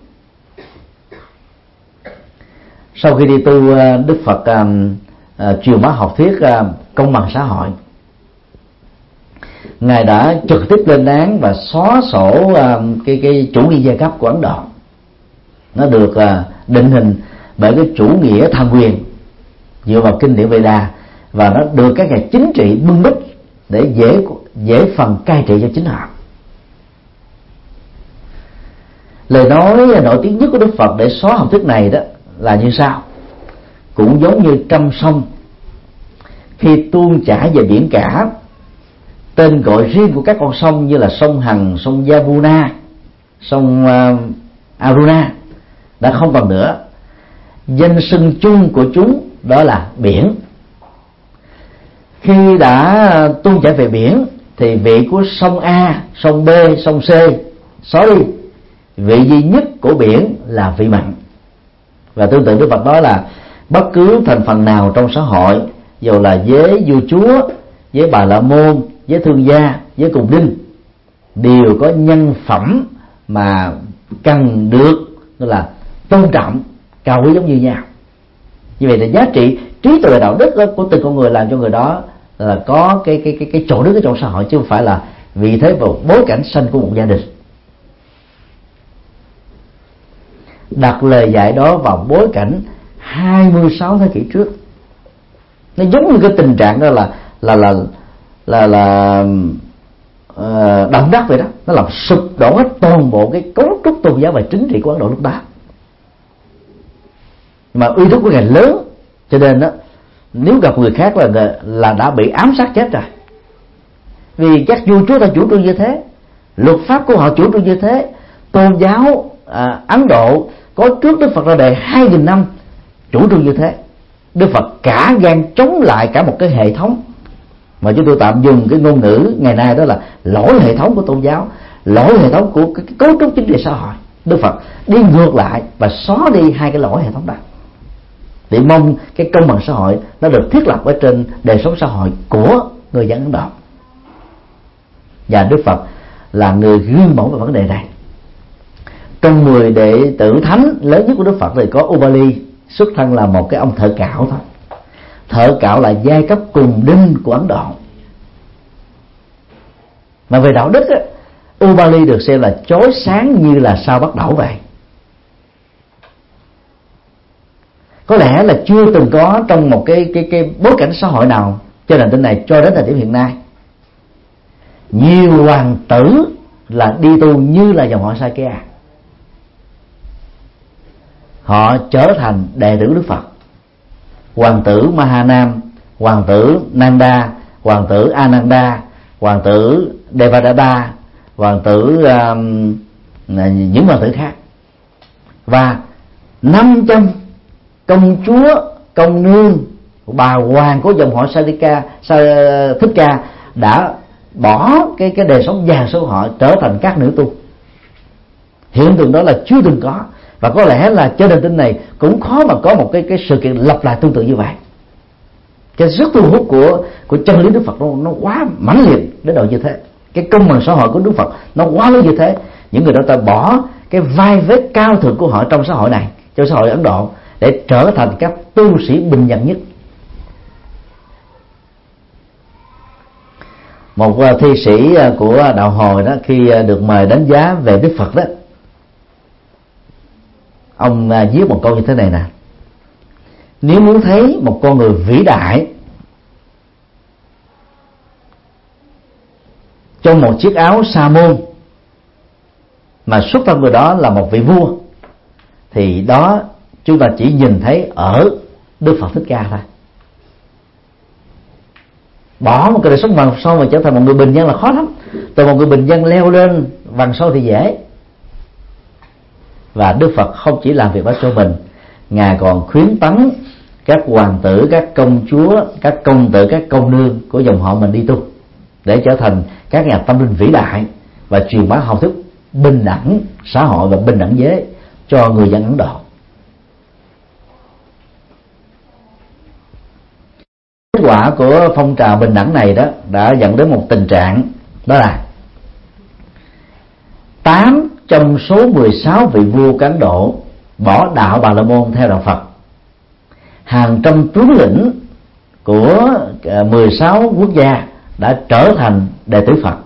Sau khi đi tu, Đức Phật truyền bá học thuyết công bằng xã hội. Ngài đã trực tiếp lên án và xóa sổ cái chủ nghĩa giai cấp của Ấn Độ. Nó được định hình bởi cái chủ nghĩa tham quyền dựa vào kinh điển Veda, và nó được các nhà chính trị bưng bít để dễ phần cai trị cho chính họ. Lời nói nổi tiếng nhất của Đức Phật để xóa học thuyết này đó là như sau: cũng giống như trăm sông khi tuôn chảy về biển cả, tên gọi riêng của các con sông như là sông Hằng, sông Yamuna, sông Aruna đã không còn nữa. Danh xưng chung của chúng đó là biển. Khi đã tuôn chảy về biển thì vị của sông A, sông B, sông C xóa đi. Vị duy nhất của biển là vị mặn. Và tương tự Đức Phật nói là bất cứ thành phần nào trong xã hội, dù là giới vua chúa, với bà la môn, với thương gia, với cùng đinh, đều có nhân phẩm mà cần được là tôn trọng, cao quý giống như nhau. Như vậy là giá trị trí tuệ đạo đức của từng con người làm cho người đó là có cái chỗ đứng ở trong xã hội, chứ không phải là vị thế vào bối cảnh sanh của một gia đình. Đặt lời dạy đó vào bối cảnh 26 thế kỷ trước, nó giống như cái tình trạng đó là động đất vậy đó. Nó làm sụp đổ hết toàn bộ cái cấu trúc tôn giáo và chính trị của Ấn Độ lúc đó. Mà uy thức của Ngài lớn, cho nên đó, nếu gặp người khác là đã bị ám sát chết rồi. Vì các vua chúa ta chủ trương như thế, luật pháp của họ chủ trương như thế, tôn giáo Ấn Độ có trước Đức Phật ra đời 2.000 năm chủ trương như thế. Đức Phật cả gan chống lại cả một cái hệ thống mà chúng tôi tạm dùng cái ngôn ngữ ngày nay đó là lỗi hệ thống của tôn giáo, lỗi hệ thống của cái cấu trúc chính trị xã hội. Đức Phật đi ngược lại và xóa đi hai cái lỗi hệ thống đó, để mong cái công bằng xã hội nó được thiết lập ở trên đời sống xã hội của người dân Ấn Độ. Và Đức Phật là người gương mẫu về vấn đề này. Trong 10 đệ tử thánh lớn nhất của Đức Phật thì có Ubali, xuất thân là một cái ông thợ cạo thôi. Thợ cạo là giai cấp cùng đinh của Ấn Độ. Mà về đạo đức á, Ubali được xem là chói sáng như là sao bắt đầu vậy. Có lẽ là chưa từng có trong một cái bối cảnh xã hội nào trên hành tinh này cho đến thời điểm hiện nay nhiều hoàng tử là đi tu như là dòng họ Sakya. Họ trở thành đệ tử Đức Phật. Hoàng tử Mahanam, hoàng tử Nanda, hoàng tử Ananda, hoàng tử Devadatta, hoàng tử những hoàng tử khác, và 500 công chúa, công nương, bà hoàng của dòng họ Thích Ca đã bỏ cái đời sống già số họ trở thành các nữ tu. Hiện tượng đó là chưa từng có, và có lẽ là trên hành tinh này cũng khó mà có một cái sự kiện lặp lại tương tự như vậy. Cái sức thu hút của chân lý Đức Phật nó quá mãnh liệt đến độ như thế. Cái công bằng xã hội của Đức Phật nó quá lớn như thế. Những người đó ta bỏ cái vai vế cao thượng của họ trong xã hội này, trong xã hội Ấn Độ, để trở thành các tu sĩ bình dân nhất. Một thi sĩ của đạo Hồi đó, khi được mời đánh giá về Đức Phật đó, ông viết một câu như thế này nè: nếu muốn thấy một con người vĩ đại trong một chiếc áo sa môn mà xuất thân người đó là một vị vua, thì đó chúng ta chỉ nhìn thấy ở Đức Phật Thích Ca thôi. Bỏ một cái đời sống vàng son mà trở thành một người bình dân là khó lắm. Từ một người bình dân leo lên vàng son thì dễ. Và Đức Phật không chỉ làm việc đó cho mình, Ngài còn khuyến tấn các hoàng tử, các công chúa, các công tử, các công nương của dòng họ mình đi tu, để trở thành các nhà tâm linh vĩ đại và truyền bá học thuyết bình đẳng xã hội và bình đẳng giới cho người dân Ấn Độ. Kết quả của phong trào bình đẳng này đó đã dẫn đến một tình trạng, đó là 8 trong số 16 vị vua của Ấn Độ bỏ đạo Bà La Môn theo đạo Phật. Hàng trăm tướng lĩnh của 16 quốc gia đã trở thành đệ tử Phật.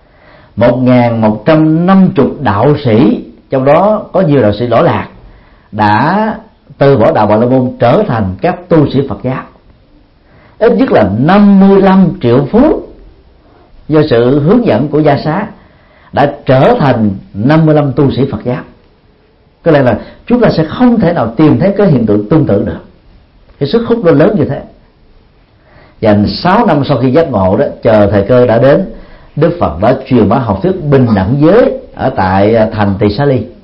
1.150 đạo sĩ, trong đó có nhiều đạo sĩ lỗi lạc, đã từ bỏ đạo Bà La Môn trở thành các tu sĩ Phật giáo. Ít nhất là 55 triệu phú do sự hướng dẫn của Gia Xá đã trở thành 55 tu sĩ Phật giáo. Có lẽ là chúng ta sẽ không thể nào tìm thấy cái hiện tượng tương tự được. Cái sức hút nó lớn như thế. Dành 6 năm sau khi giác ngộ đó, chờ thời cơ đã đến, Đức Phật đã truyền bá học thuyết bình đẳng giới ở tại thành Tỳ Xá Ly.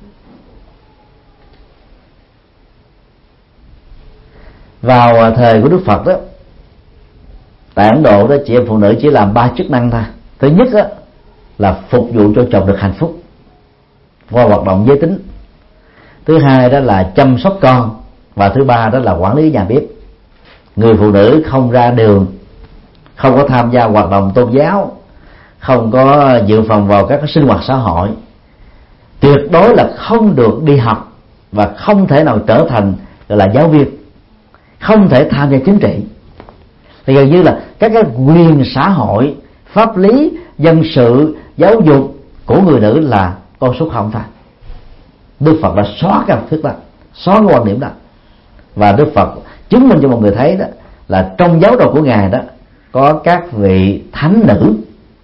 Vào thời của Đức Phật đó, tại Ấn Độ đó, chị em phụ nữ chỉ làm 3 chức năng thôi. Thứ nhất đó, là phục vụ cho chồng được hạnh phúc qua hoạt động giới tính. Thứ hai đó là chăm sóc con, và thứ ba đó là quản lý nhà bếp. Người phụ nữ không ra đường, không có tham gia hoạt động tôn giáo, không có dự phòng vào các sinh hoạt xã hội, tuyệt đối là không được đi học và không thể nào trở thành gọi là giáo viên, không thể tham gia chính trị. Thì gần như là các cái quyền xã hội, pháp lý, dân sự, giáo dục của người nữ là con số 0 thôi. Đức Phật đã xóa cái học thuyết đó, xóa cái quan điểm đó, và Đức Phật chứng minh cho mọi người thấy đó là trong giáo đồ của Ngài đó có các vị thánh nữ.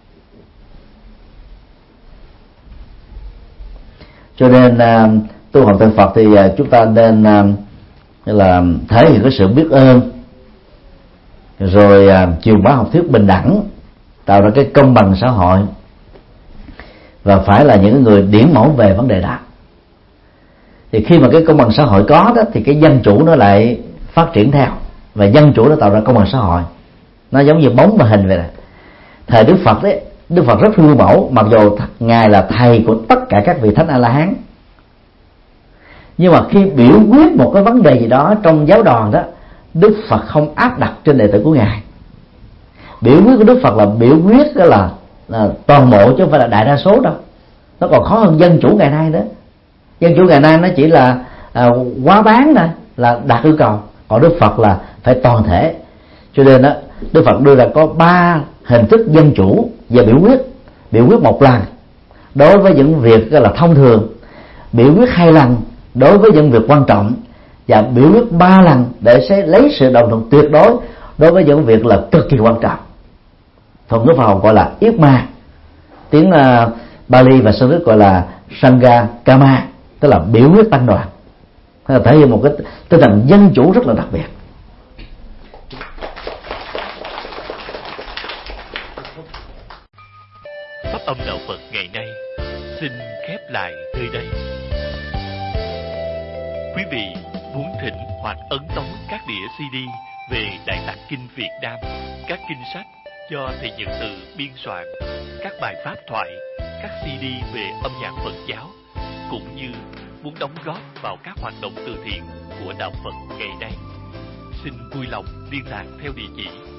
Cho nên tu học theo Phật thì chúng ta nên là thể hiện cái sự biết ơn, rồi truyền bá học thuyết bình đẳng, tạo ra cái công bằng xã hội, và phải là những người điển mẫu về vấn đề đó. Thì khi mà cái công bằng xã hội có đó, thì cái dân chủ nó lại phát triển theo, và dân chủ nó tạo ra công bằng xã hội. Nó giống như bóng và hình vậy nè. Thời Đức Phật đấy, Đức Phật rất gương mẫu, mặc dù Ngài là thầy của tất cả các vị thánh A-la-hán, nhưng mà khi biểu quyết một cái vấn đề gì đó trong giáo đoàn đó, Đức Phật không áp đặt trên đệ tử của Ngài. Biểu quyết của Đức Phật là biểu quyết đó là toàn bộ, chứ không phải là đại đa số đâu. Nó còn khó hơn dân chủ ngày nay đó. Dân chủ ngày nay nó chỉ là quá bán nè, là đạt yêu cầu. Còn Đức Phật là phải toàn thể. Cho nên đó, Đức Phật đưa ra có 3 hình thức dân chủ về biểu quyết. Biểu quyết 1 lần đối với những việc là thông thường, biểu quyết 2 lần đối với những việc quan trọng, và biểu quyết 3 lần để sẽ lấy sự đồng thuận tuyệt đối đối với những việc là cực kỳ quan trọng. Thuật ngữ Phật học gọi là yết ma, tiếng Bali và Sanskrit gọi là Sangha Kama, tức là biểu quyết tăng đoàn, thể hiện một cái tinh thần dân chủ rất là đặc biệt. Pháp âm đạo Phật ngày nay xin khép lại nơi đây. Quý vị muốn thỉnh hoặc ấn tống các đĩa CD về Đại Tạng Kinh Việt Nam, các kinh sách do Thầy Nhật Từ biên soạn, các bài pháp thoại, các CD về âm nhạc Phật giáo, cũng như muốn đóng góp vào các hoạt động từ thiện của đạo Phật ngày nay, xin vui lòng liên lạc theo địa chỉ